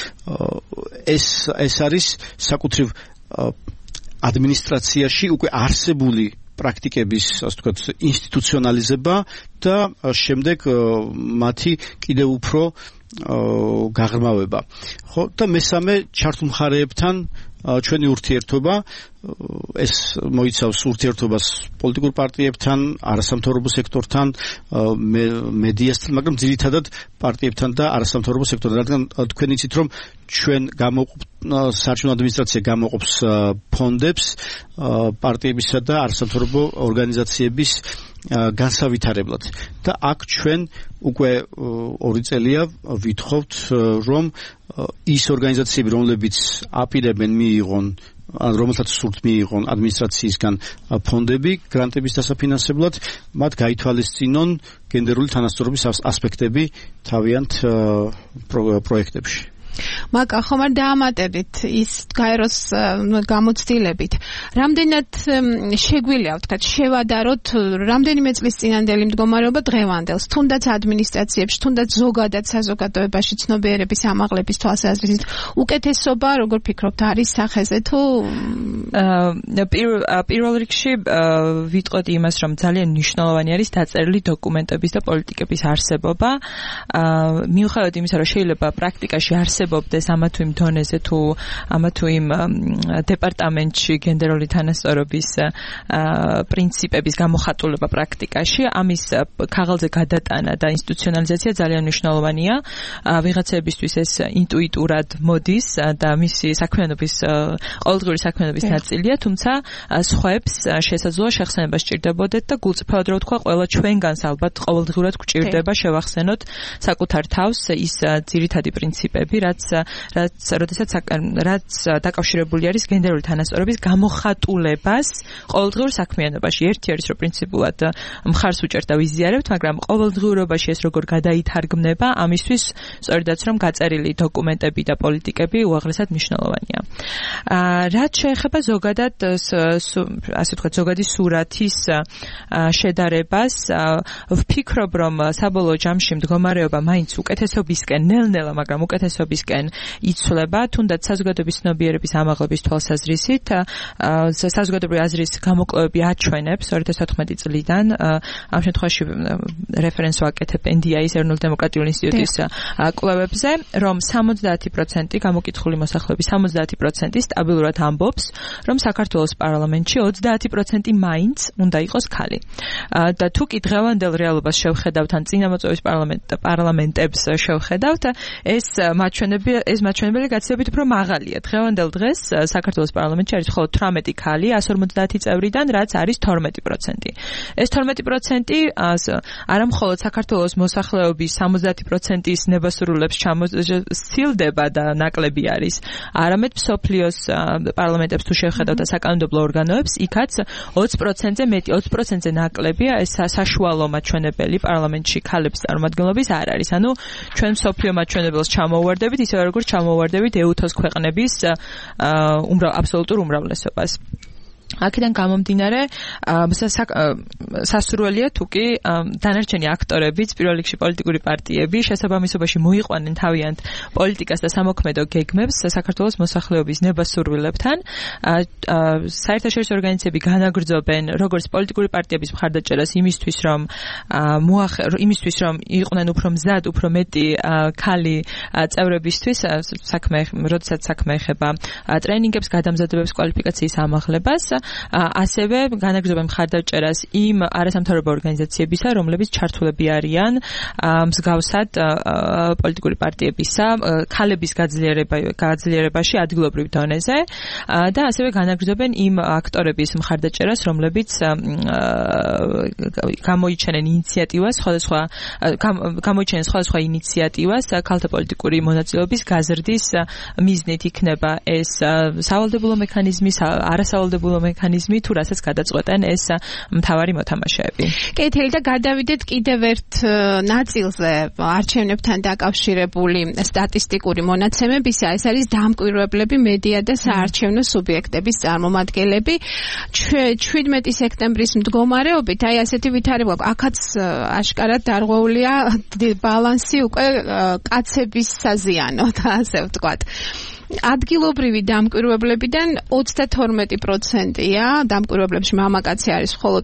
ეს არის საკუთრივ ადმინისტრაციაში უკვე არსებული პრაქტიკების, ასე ვთქვათ, ინსტიტუციონალიზება და შემდეგ მათი კიდევ უფრო გაღრმავება. ხო, და მესამე ჩართულ მხარეებთან ჩვენი ურთიერთობა, ეს მოიცავს ურთიერთობას პოლიტიკურ პარტიებთან, არასამთავრობო სექტორთან, მედიასთან, მაგრამ ძირითადად პარტიებთან და არასამთავრობო სექტორთან, რადგან თქვენ იცით, რომ ჩვენ საარჩევნო ადმინისტრაცია გამოყოფს ფონდებს პარტიებისა და არასამთავრობო ორგანიზაციების განსავითარებლად და აქ ჩვენ უკვე 2 წელია ვითხოვთ, რომ ის ორგანიზაციები, რომლებიც აპირებენ მიიღონ, რომელთაც სურთ მიიღონ ადმინისტრაციისგან ფონდები, გრანტების დასაფინანსებლად, მათ გაითვალისწინონ გენდერული თანასწორობის ასპექტები თავიანთ პროექტებში. მაგა ხომ არ დაამატებით ის გაეროს გამოცდილებით. რამდენად შეგვიძლია ვთქვათ შევადაროთ რამდენიმე წლის წინანდელი მდგომარეობა დღევანდელს, თუნდაც ადმინისტრაციებში, თუნდაც ზოგადად საზოგადოებაში ცნობიერების ამაღლების თვალსაზრისით უკეთესობა, როგორ ფიქრობთ, არის სახეზე თუ პირველ რიგში ვიტყოდი იმას, რომ ძალიან მნიშვნელოვანი არის დაწერილი დოკუმენტების და პოლიტიკების არსებობა. მიუხედავად იმისა, რომ შეიძლება პრაქტიკაში არსებობს არსებობდეს ამა თუ იმ დონეზე თუ ამა თუ იმ დეპარტამენტში გენდერული თანასწორობის პრინციპების გამოხატულება პრაქტიკაში, ამის ქაღალდზე გადატანა და ინსტიტუციონალიზაცია ძალიან მნიშვნელოვანია. ვიღაცებისთვის ეს ინტუიტურად მოდის და მისი საქმიანობის ყოველდღიური საქმიანობის ნაწილია, თუმცა სხვებს შესაძლოა შეხსენება სჭირდებოდეთ და გულწრფელად რო ვთქვა, ყველა ჩვენგანს ალბათ ყოველდღურად გვჭირდება შევახსენოთ საკუთარ თავს ის ძირითადი პრინციპები, რაც დაკავშირებული არის გენდერული თანასწორობის გამოხატულებას ყოველდღიურ საქმიანობაში. ერთი არის, რომ პრინციპულად მხარს უჭერთ და ვიზიარებთ, მაგრამ ყოველდღიურობაში ეს როგორ გადაითარგმნება, ამისთვის სწორედაც რომ გაწერილი დოკუმენტები და პოლიტიკები უაღრესად მნიშვნელოვანია. რაც შეეხება ზოგადად ასე ვთქვათ, ზოგადი სურათის შედარებას, ვფიქრობ, რომ საბოლოო ჯამში მდგომარეობა მაინც უკეთესობისკენ, ნელ-ნელა, მაგრამ უკეთესობისკენ იცვლება, თუნდაც საზოგადოების ცნობიერების ამაღლების თვალსაზრისით. საზოგადოებრივი აზრის გამოკვლევები აჩვენებს 2014 წლიდან, ამ შემთხვევაში რეფერენს ვაკეთებ NDI-ის ეროვნული დემოკრატიული ინსტიტუტის კვლევებზე, რომ 70% გამოკითხული მოსახლეობის 70% სტაბილურად ამბობს, რომ საქართველოს პარლამენტში 30% მაინც უნდა იყოს ქალი. და თუ კი დღევანდელ რეალობას შევხედავთ, ან წინამოწვევის პარლამენტებს შევხედავთ, ეს მაჩვენებელი გაცილებით უფრო მაღალია. დღევანდელ დღეს საქართველოს პარლამენტში არის მხოლოდ 18 ქალი 150 წევრიდან, რაც არის 12%. ეს 12% არა მხოლოდ საქართველოს მოსახლეობის 70%-ის ნებასრულებს სცილდება და ნაკლები არის, არამედ მსოფლიოს პარლამენტებს თუ შევხედავთ და საკანონმდებლო ორგანოებს, იქაც 20%-ზე მეტი, 20%-ზე ნაკლებია ეს საშუალო მაჩვენებელი პარლამენტში ქალების წარმომადგენლობის არ არის. ანუ ჩვენ მსოფლიო მაჩვენებელს ჩამოვარდებით, ისე როგორც ჩამოვარდებით EU-ს ქვეყნების აბსოლუტურ უმრავლესობას. აქედან გამომდინარე, სასურველია თუ კი დანარჩენი აქტორებიც, პირველ რიგში პოლიტიკური პარტიები შესაბამისობაში მოიყვანენ თავიანთ პოლიტიკას და სამოქმედო გეგმებს საქართველოს მოსახლეობის ნებასურვილებთან. საერთაშორისო ორგანიზაციები განაგრძობენ როგორც პოლიტიკური პარტიების მხარდაჭერას იმისთვის, რომ იყვნენ უფრო მზად, უფრო მეტი ქალი წევრებისთვის, როდესაც საქმე ეხება ტრენინგებს, გადამზადებებს, კვალიფიკაციის ამაღლებას. ასევე განაგრძობენ მხარდაჭერას იმ არასამთავრობო ორგანიზაციებისა, რომლებიც ჩართულები არიან მსგავსად პოლიტიკური პარტიებისა, ქალების გაძლიერებაში ადგილობრივ დონეზე და ასევე განაგრძობენ იმ აქტორების მხარდაჭერას, რომლებიც გამოიჩენენ სხვადასხვა ინიციატივას ქალთა პოლიტიკური მონაწილეობის გაზრდის მიზნით, იქნება ეს სავალდებულო მექანიზმი, არასავალდებულო მექანიზმი, თუ რასაც გადაწყვეტენ ეს მთავარი მოთამაშეები. კეთილი, და გადავიდეთ კიდევ ერთ ნაწილზე არჩევნებთან დაკავშირებული სტატისტიკური მონაცემებისა. ეს არის დამკვირვებლები, მედია და საარჩევნო სუბიექტების წარმომადგენლები. 17 სექტემბრის მდგომარეობით, აი ასეთი ვითარება აქვს. აქაც აშკარად დარღვეულია ბალანსი უკვე კაცების საზიანოდ, ასე ვთქვათ. ადგილობრივი დამკვირვებლებიდან 32%-ია, დამკვირვებლებში მამაკაცი არის მხოლოდ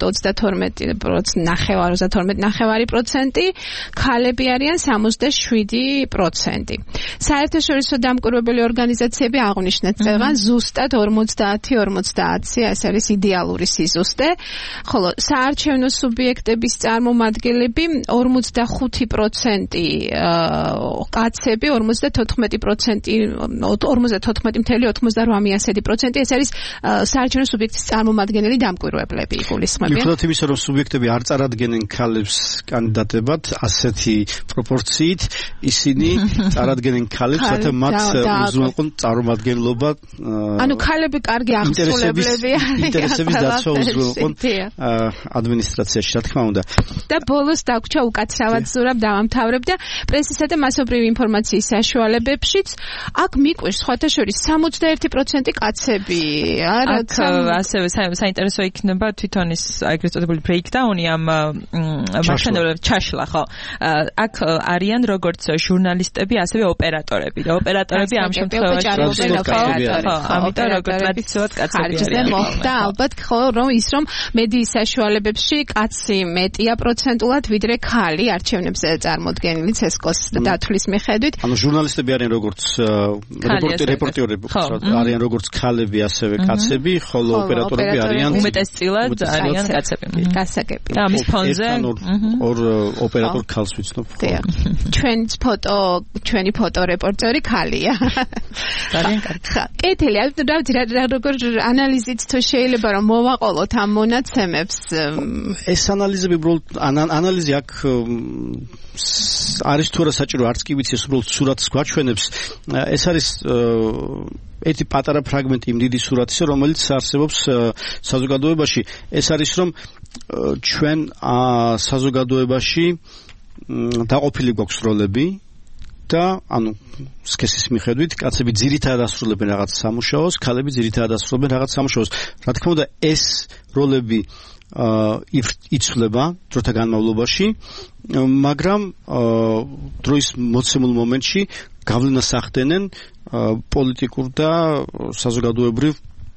32%, ქალები არიან 67%. საერთაშორისო დამკვირვებელი ორგანიზაციები აღნიშნეთ წელს ზუსტად 50-50, ეს არის იდეალური სიზუსტე, ხოლო საარჩევნო სუბიექტების წარმომადგენლები 45% კაცები, 54.98%, ეს არის საარჩევნო სუბიექტის წარმომადგენელი დამკვირვებლები იგულისხმებიან. მიუხედავად იმისა, რომ სუბიექტები არ წარადგენენ ქალებს კანდიდატებად ასეთი პროპორციით, ისინი წარადგენენ ქალებს, რათა მათ უზრუნველყონ წარმომადგენლობა. ანუ ქალები კარგი აღსრულებლები არიან. ინტერესების დაცვა უზრუნველყონ ადმინისტრაციაში, რა თქმა უნდა. და ბოლოს დაგვრჩა უკაცრავად ზურაბ დავამთავრებ და პრესისა და მასობრივი ინფორმაციის საშუალებებშიც აქ მიყვირს სხვათა შორის 61% კაცები არა ასევე საინტერესო იქნება თვითონ ის ეგრეთ წოდებული ბრეიქდაუნი ამ მაშენებლებს ჩაშლა ხო აქ არიან როგორც ჟურნალისტები ასევე ოპერატორები და ოპერატორები ამ შემთხვევაში ამიტომ როგორც ტრადიციულად კაცები არიან და ალბათ ხო რომ ის რომ მედიის საშუალებებში კაცი მეტია პროცენტულად ვიდრე ქალი არჩევნებზე წარმოდგენილი ცესკოს დათვლის მიხედვით ანუ ჟურნალისტები არიან როგორც რეპორტერები არიან როგორც ქალები ასევე კაცები ხოლო ოპერატორები არიან უმეტესწილად არიან კაცები გასაგები და ამის ფონზე ორ ოპერატორ ქალს ვიცნობ ჩვენი ფოტო რეპორტერი ქალია ძალიან კარგი კეთილი როგორ ანალიზით თუ შეიძლება რომ მოვაყოლოთ ამ მონაცემებს ეს ანალიზები უბრალოდ ანალიზი აქ არის თუ არა საჭირო არც კი ვიცი ეს უბრალოდ სურათს გვაჩვენებს ეს არის ერთი პატარა ფრაგმენტი იმ დიდი სურათისა რომელიც არსებობს საზოგადოებაში ეს არის რომ ჩვენ საზოგადოებაში დაყოფილი გვაქვს როლები და ანუ სქესის მიხედვით კაცები ძირითადად ასრულებენ რაღაც სამუშაოს, ქალები ძირითადად ასრულებენ რაღაც სამუშაოს. რა თქმა უნდა, ეს როლები იცვლება დროთა განმავლობაში, მაგრამ დროის მოცემულ მომენტში გავლენას ახდენენ პოლიტიკურ და საზოგადოებრივ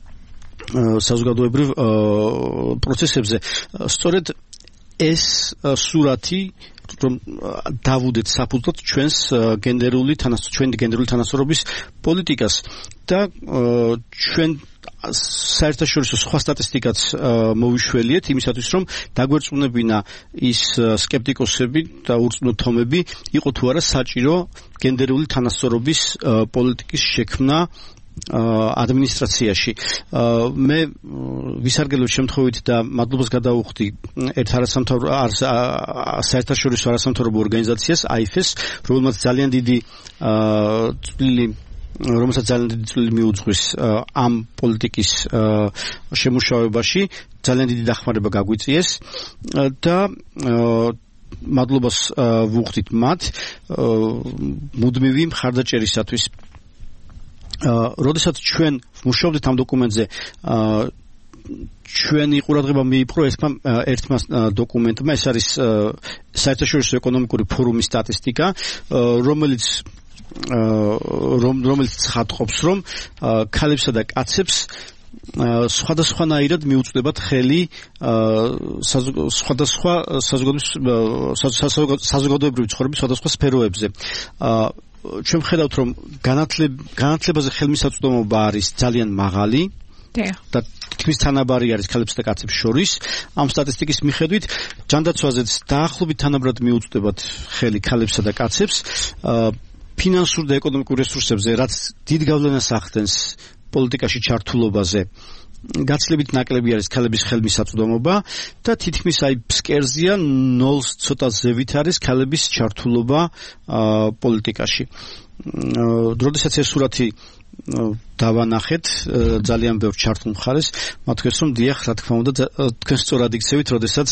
პროცესებზე. სწორედ ეს სურათი რომ დავუდეთ საფუძვლად ჩვენი გენდერული თანასწორობის პოლიტიკას და ჩვენ საერთაშორისო სხვა სტატისტიკაც მოვიშველიეთ იმისათვის რომ დაგვერწმუნებინა ის სკეპტიკოსები და ურწმუნოთომები იყო თუ არა საჭირო გენდერული თანასწორობის პოლიტიკის შექმნა ადმინისტრაციაში მე ვისარგებლებ შემთხვევით და მადლობას გადავუხდი ერთ საერთაშორისო არასამთავრობო ორგანიზაციას AIFES რომელსაც ძალიან დიდი წვლილი მიუძღვის ამ პოლიტიკის შემუშავებაში ძალიან დიდი დახმარება გაგვიწიეს და მადლობას ვუხდით მათ მუდმივი მხარდაჭერისათვის როდესაც ჩვენ ვმუშაობდით ამ დოკუმენტზე ჩვენი ყურადღება მიიპყრო ერთმა დოკუმენტმა ეს არის საერთაშორისო ეკონომიკური ფორუმის სტატისტიკა რომელიც ცხადყოფს რომ ქალებსა და კაცებს სხვადასხვანაირად მიუწვდებათ ხელი სხვადასხვა საზოგადოებრივი ცხოვრების სხვადასხვა სფეროებზე ჩვენ ვხედავთ რომ განათლებაზე ხელმისაწვდომობა არის ძალიან მაღალი და თითქმის თანაბარი არის ქალებსა და კაცებს შორის ამ სტატისტიკის მიხედვით ჯანდაცვაზეც დაახლოებით თანაბრად მიუწვდებათ ხელი ქალებსა და კაცებს ფინანსურ და ეკონომიკურ რესურსებზე რაც დიდ გავლენას ახდენს პოლიტიკაში ჩართულობაზე გაცილებით ნაკლები არის ქალების ხელმისაწვდომობა და თითქმის აი ფსკერზია 0-ს ცოტა ზევით არის ქალების ჩართულობა პოლიტიკაში. როდესაც ეს სურათი დავანახეთ ძალიან ბევრ ჩართულ მხარეს მათქვეს რომ დიახ რა თქმა უნდა თქვენ სწორად იქცევით როდესაც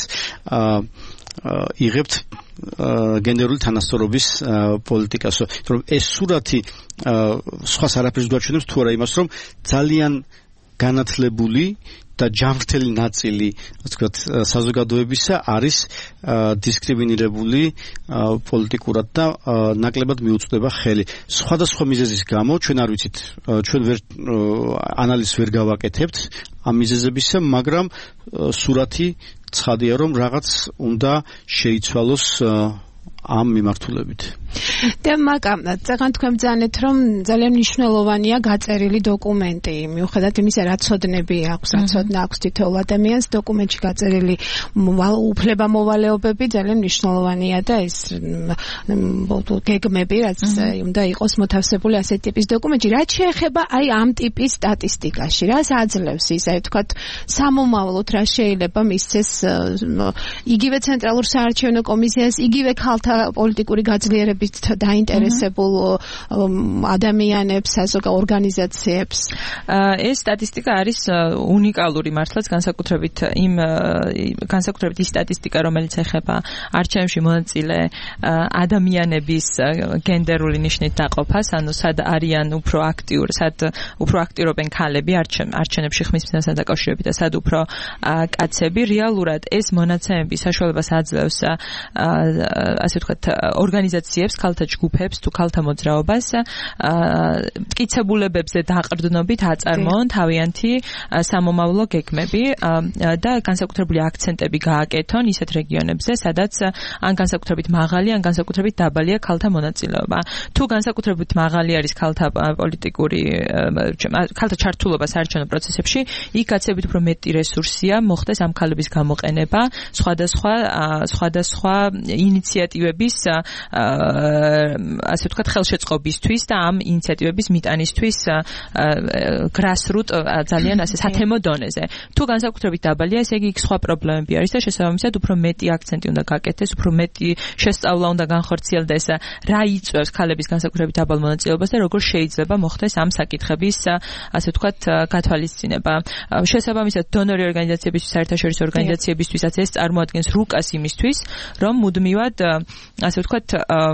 იღებთ გენდერული თანასწორობის პოლიტიკას რომ ეს სურათი სხვას არაფერს გვაჩვენებს თუ არა იმას რომ ძალიან განათლებული და ჯანმრთელი ნაწილი, ასე ვთქვათ, საზოგადოებისა არის დისკრიმინირებული პოლიტიკურად და ნაკლებად მიუწვდება ხელი. სხვადასხვა მიზეზის გამო ჩვენ არ ვიცით, ჩვენ ანალიზს ვერ გავაკეთებთ ამ მიზეზებისა, მაგრამ სურათი ცხადია, რომ რაღაც უნდა შეიცვალოს ამ მიმართულებით. და მაგრამ ძალიან თქვენ ბრძანეთ რომ ძალიან მნიშვნელოვანია გაწერილი დოკუმენტი მიუხედავად იმისა რა ცოდნები აქვს რა ცოდნა აქვს თითოეულ ადამიანს დოკუმენტში გაწერილი უფლება მოვალეობები ძალიან მნიშვნელოვანია და ეს გეგმები რაც უნდა იყოს მოთავსებული ასეთ ტიპის დოკუმენტში რაც შეეხება აი ამ ტიპის სტატისტიკაში რას აძლევს ის აი თქვათ სამომავლოდ რა შეიძლება მისცეს იგივე ცენტრალურ საარჩევნო კომისიას იგივე ქალთა პოლიტიკური გაძლიერებით დაინტერესებულ ადამიანებს, საზოგადო ორგანიზაციებს? ეს სტატისტიკა არის უნიკალური მართლაც განსაკუთრებით ის სტატისტიკა, რომელიც ეხება არჩევნებში მონაწილე ადამიანების გენდერული ნიშნით დაყოფას, ანუ სად არიან უფრო აქტიურობენ ქალები არჩევნებში ხმის მიზნასთან დაკავშირებით და სად უფრო კაცები. რეალურად ეს მონაცემები საშუალებას აძლევს ასე ვთქვათ ორგანიზაციებს, ქალთა ჯგუფებს თუ ქალთა მოძრაობას მტკიცებულებებზე დაყრდნობით აწარმოონ თავიანთი სამომავლო გეგმები და განსაკუთრებული აქცენტები გააკეთონ ისეთ რეგიონებზე, სადაც ან განსაკუთრებით მაღალი, ან განსაკუთრებით დაბალია ქალთა მონაწილეობა. თუ განსაკუთრებით მაღალი არის ქალთა ჩართულობა საარჩევნო პროცესებში, იქ გაცილებით უფრო მეტი რესურსია მოხდეს ამ ქალების გამოყენება სხვადასხვა ინიციატივების ასე ვთქვათ ხელშეწყობისთვის და ამ ინიციატივების მიტანისთვის grassroot ძალიან ასე სათემო დონეზე. თუ განსაკუთრებით დაბალია, ესე იგი იქ სხვა პრობლემები არის და შესაბამისად უფრო მეტი აქცენტი უნდა გაკეთდეს, უფრო მეტი შესწავლა უნდა განხორციელდეს, რა იწვევს ქალების განსაკუთრებით დაბალ მონაწილეობას და როგორ შეიძლება მოხდეს ამ საკითხების ასე ვთქვათ გათვალისწინება. შესაბამისად დონორი ორგანიზაციებისთვის, საერთაშორისო ორგანიზაციებისთვისაც ეს წარმოადგენს რუკას იმისთვის, რომ მუდმივად ასე ვთქვათ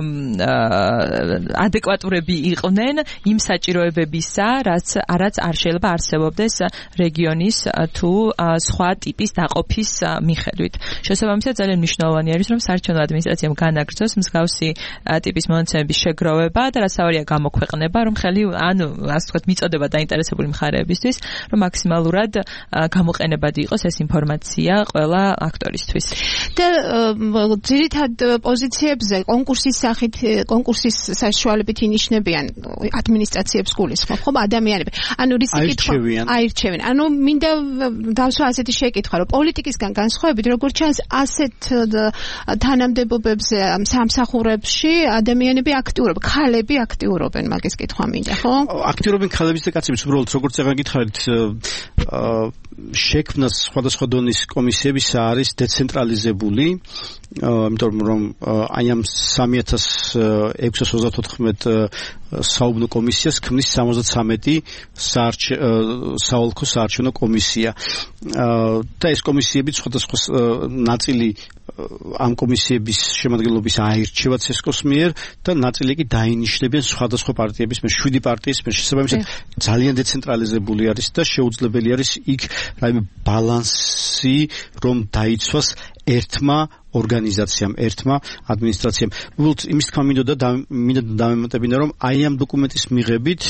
ადეკვატურები იყვნენ იმ საჭიროებებისა, რაც არ შეიძლება არსებობდეს რეგიონის თუ სხვა ტიპის დაყოფის მიხედვით. შესაბამისად ძალიან მნიშვნელოვანი არის, რომ საარჩევნო ადმინისტრაციამ განაგრძოს მსგავსი ტიპის მონაცემების შეგროვება და რაც ავარია გამოქვეყნება, რომ ხელი ანუ ასე ვთქვათ მიწოდება დაინტერესებული მხარეებისთვის, რომ მაქსიმალურად გამოყენებადი იყოს ეს ინფორმაცია ყველა აქტორისთვის. და ძირითად პოზიციებზე კონკურსის საშუალებით ინიშნებიან ადმინისტრაციებს გულისხმობ, ხომ ადამიანები. ანუ აირჩევიან. ანუ მინდა დავსვა ასეთი შეკითხვა, რომ პოლიტიკისგან განსხვავებით, როგორც ჩანს, ასეთ თანამდებობებზე სამსახურებში ადამიანები აქტიურობენ, ქალები აქტიურობენ, მაგის კითხვა მინდა, ხო? აქტიურობენ ქალებიც და კაცებიც, უბრალოდ როგორც ეგ გითხარით, შექმნა სხვადასხვა დონის კომისიების არის დეცენტრალიზებული, იმიტომ რომ აი ამ 3634 საუბნო კომისიას ქმნის 73 საოლქო საარჩევნო კომისია. და ეს კომისიები სხვადასხვა ნაწილი ამ კომისიების შემადგენლობის აირჩევა ცესკოს მიერ და ნაწილი კი დაინიშნებიან სხვადასხვა პარტიების მიერ, 7 პარტიის მიერ. შესაბამისად ძალიან დეცენტრალიზებული არის და შეუძლებელი არის იქ რაიმე ბალანსი რომ დაიცვას ერთმა ორგანიზაციამ, ერთმა ადმინისტრაციამ. უბრალოდ იმის თქმა მინდოდა დავემატებინა, რომ აი ამ დოკუმენტის მიღებით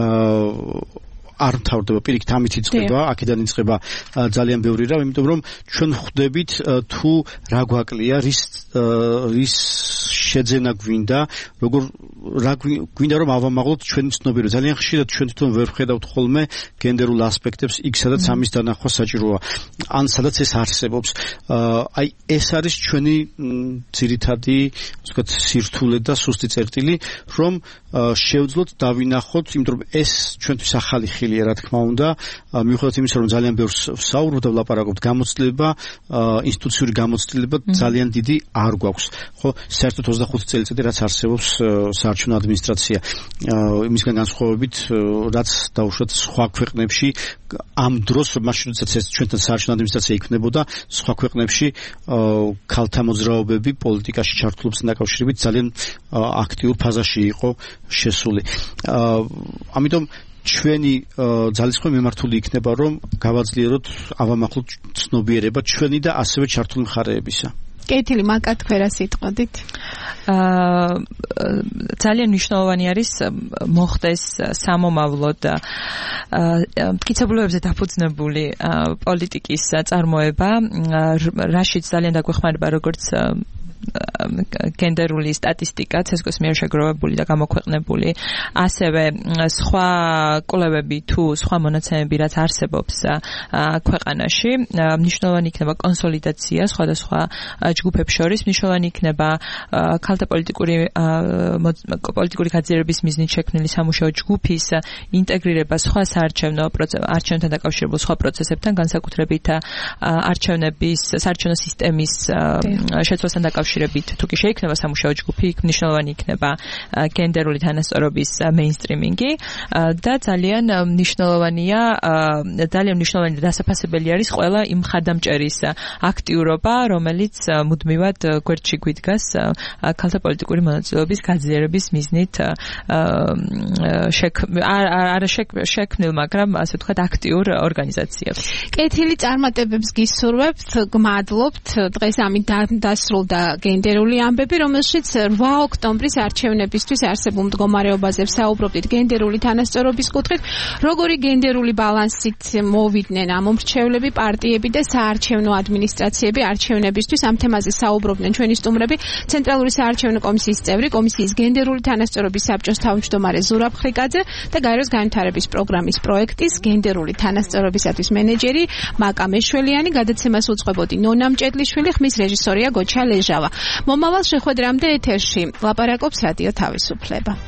არ მთავრდება პირიქით ამით იწყება, აქედან იწყება ძალიან ბევრი რამ, იმიტომ რომ ჩვენ ხვდებით თუ რა გვაკლია, რის შეძენა გვინდა, რა გვინდა რომ ავამაღლოთ ჩვენი ცნობიერება. ძალიან ხშირად ჩვენ თვითონ ვერ ვხედავთ ხოლმე გენდერულ ასპექტებს იქ, სადაც ამის დანახვა საჭიროა, ან სადაც ეს არსებობს. აი ეს არის ჩვენი ძირითადი, ასე ვთქვათ, სირთულე და სუსტი წერტილი, რომ შევძლოთ დავინახოთ, იმიტომ რომ ეს ჩვენთვის ახალი ხილია, რა თქმა უნდა, მიუხედავად იმისა, რომ ძალიან ბევრს ვსაუბრობ და ვლაპარაკობთ, გამოცდილება, ინსტიტუციური გამოცდილება ძალიან დიდი არ გვაქვს. ხო, საერთოდ 25 წელიწადი რაც არსებობს საარჩევნო ადმინისტრაცია. იმისგან განსხვავებით, რაც დაუშვათ სხვა ქვეყნებში ამ დროს, მაშინ როდესაც ეს ჩვენთან საარჩევნო ადმინისტრაცია იქმნებოდა, სხვა ქვეყნებში ქალთა მოძრაობები პოლიტიკაში ჩართულობასთან დაკავშირებით ძალიან აქტიურ ფაზაში იყო შესული. ამიტომ ჩვენი ძალისხმევა მიმართული იქნება, რომ გავაძლიეროთ ავამახლოთ ცნობიერება ჩვენი და ასევე ჩართული მხარეებისა. კეთილი, მაგათ ქვერას იტყოდით. ძალიან მნიშვნელოვანი არის მოხდეს სამომავლოდ მტკიცებულებებზე დაფუძნებული პოლიტიკის წარმოება, რაშიც ძალიან დაგვეხმარება როგორც გენდერული სტატისტიკა ცესკოს მიერ შეგროვებული და გამოქვეყნებული, ასევე სხვა კვლევები თუ სხვა მონაცემები, რაც არსებობს ქვეყანაში. მნიშვნელოვანი იქნება კონსოლიდაცია სხვადასხვა ჯგუფებს შორის, მნიშვნელოვანი იქნება ქალთა პოლიტიკური გაძლიერების მიზნით შექმნილი სამუშაო ჯგუფის ინტეგრირება სხვა არჩევნებთან დაკავშირებულ სხვა პროცესებთან, განსაკუთრებით საარჩევნო სისტემის შეცვლასთან დაკავშირებით დაკავშირებით თუ კი შეიქმნება სამუშაო ჯგუფი, იქ მნიშვნელოვანი იქნება გენდერული თანასწორობის მეინსტრიმინგი და ძალიან მნიშვნელოვანია დასაფასებელი არის ყველა იმ ხადამჭერის აქტიურობა, რომელიც მუდმივად გვერდში გვიდგას ქალთა პოლიტიკური მონაწილეობის გაძლიერების მიზნით შექმნილ, მაგრამ ასე ვთქვათ, აქტიურ ორგანიზაციებს. კეთილი წარმატებებს გისურვებთ, გმადლობთ. დღეს ამით დასრულდა გენდერული ამბები, რომელშიც 8 ოქტომბრის არჩევნებისთვის არსებულ მდგომარეობაზე ვსაუბრობდით გენდერული თანასწორობის კუთხით, როგორი გენდერული ბალანსით მოვიდნენ ამ მომრჩევლები, პარტიები და საარჩევნო ადმინისტრაციები არჩევნებისთვის. ამ თემაზე საუბრობდნენ ჩვენი სტუმრები, ცენტრალური საარჩევნო კომისიის წევრი, კომისიის გენდერული თანასწორობის საბჭოს თავმჯდომარე ზურაბ ხრიკაძე და გაეროს განვითარების პროგრამის პროექტის გენდერული თანასწორობისათვის მენეჯერი მაკა მეშველიანი. გადაცემას უწყებოდი ნონა მჭედლიშვილი, ხმის რეჟისორია გოჩა ლეჟავა. მომავალ შეხვედრამდე ეთერში ლაპარაკობს რადიო თავისუფლება.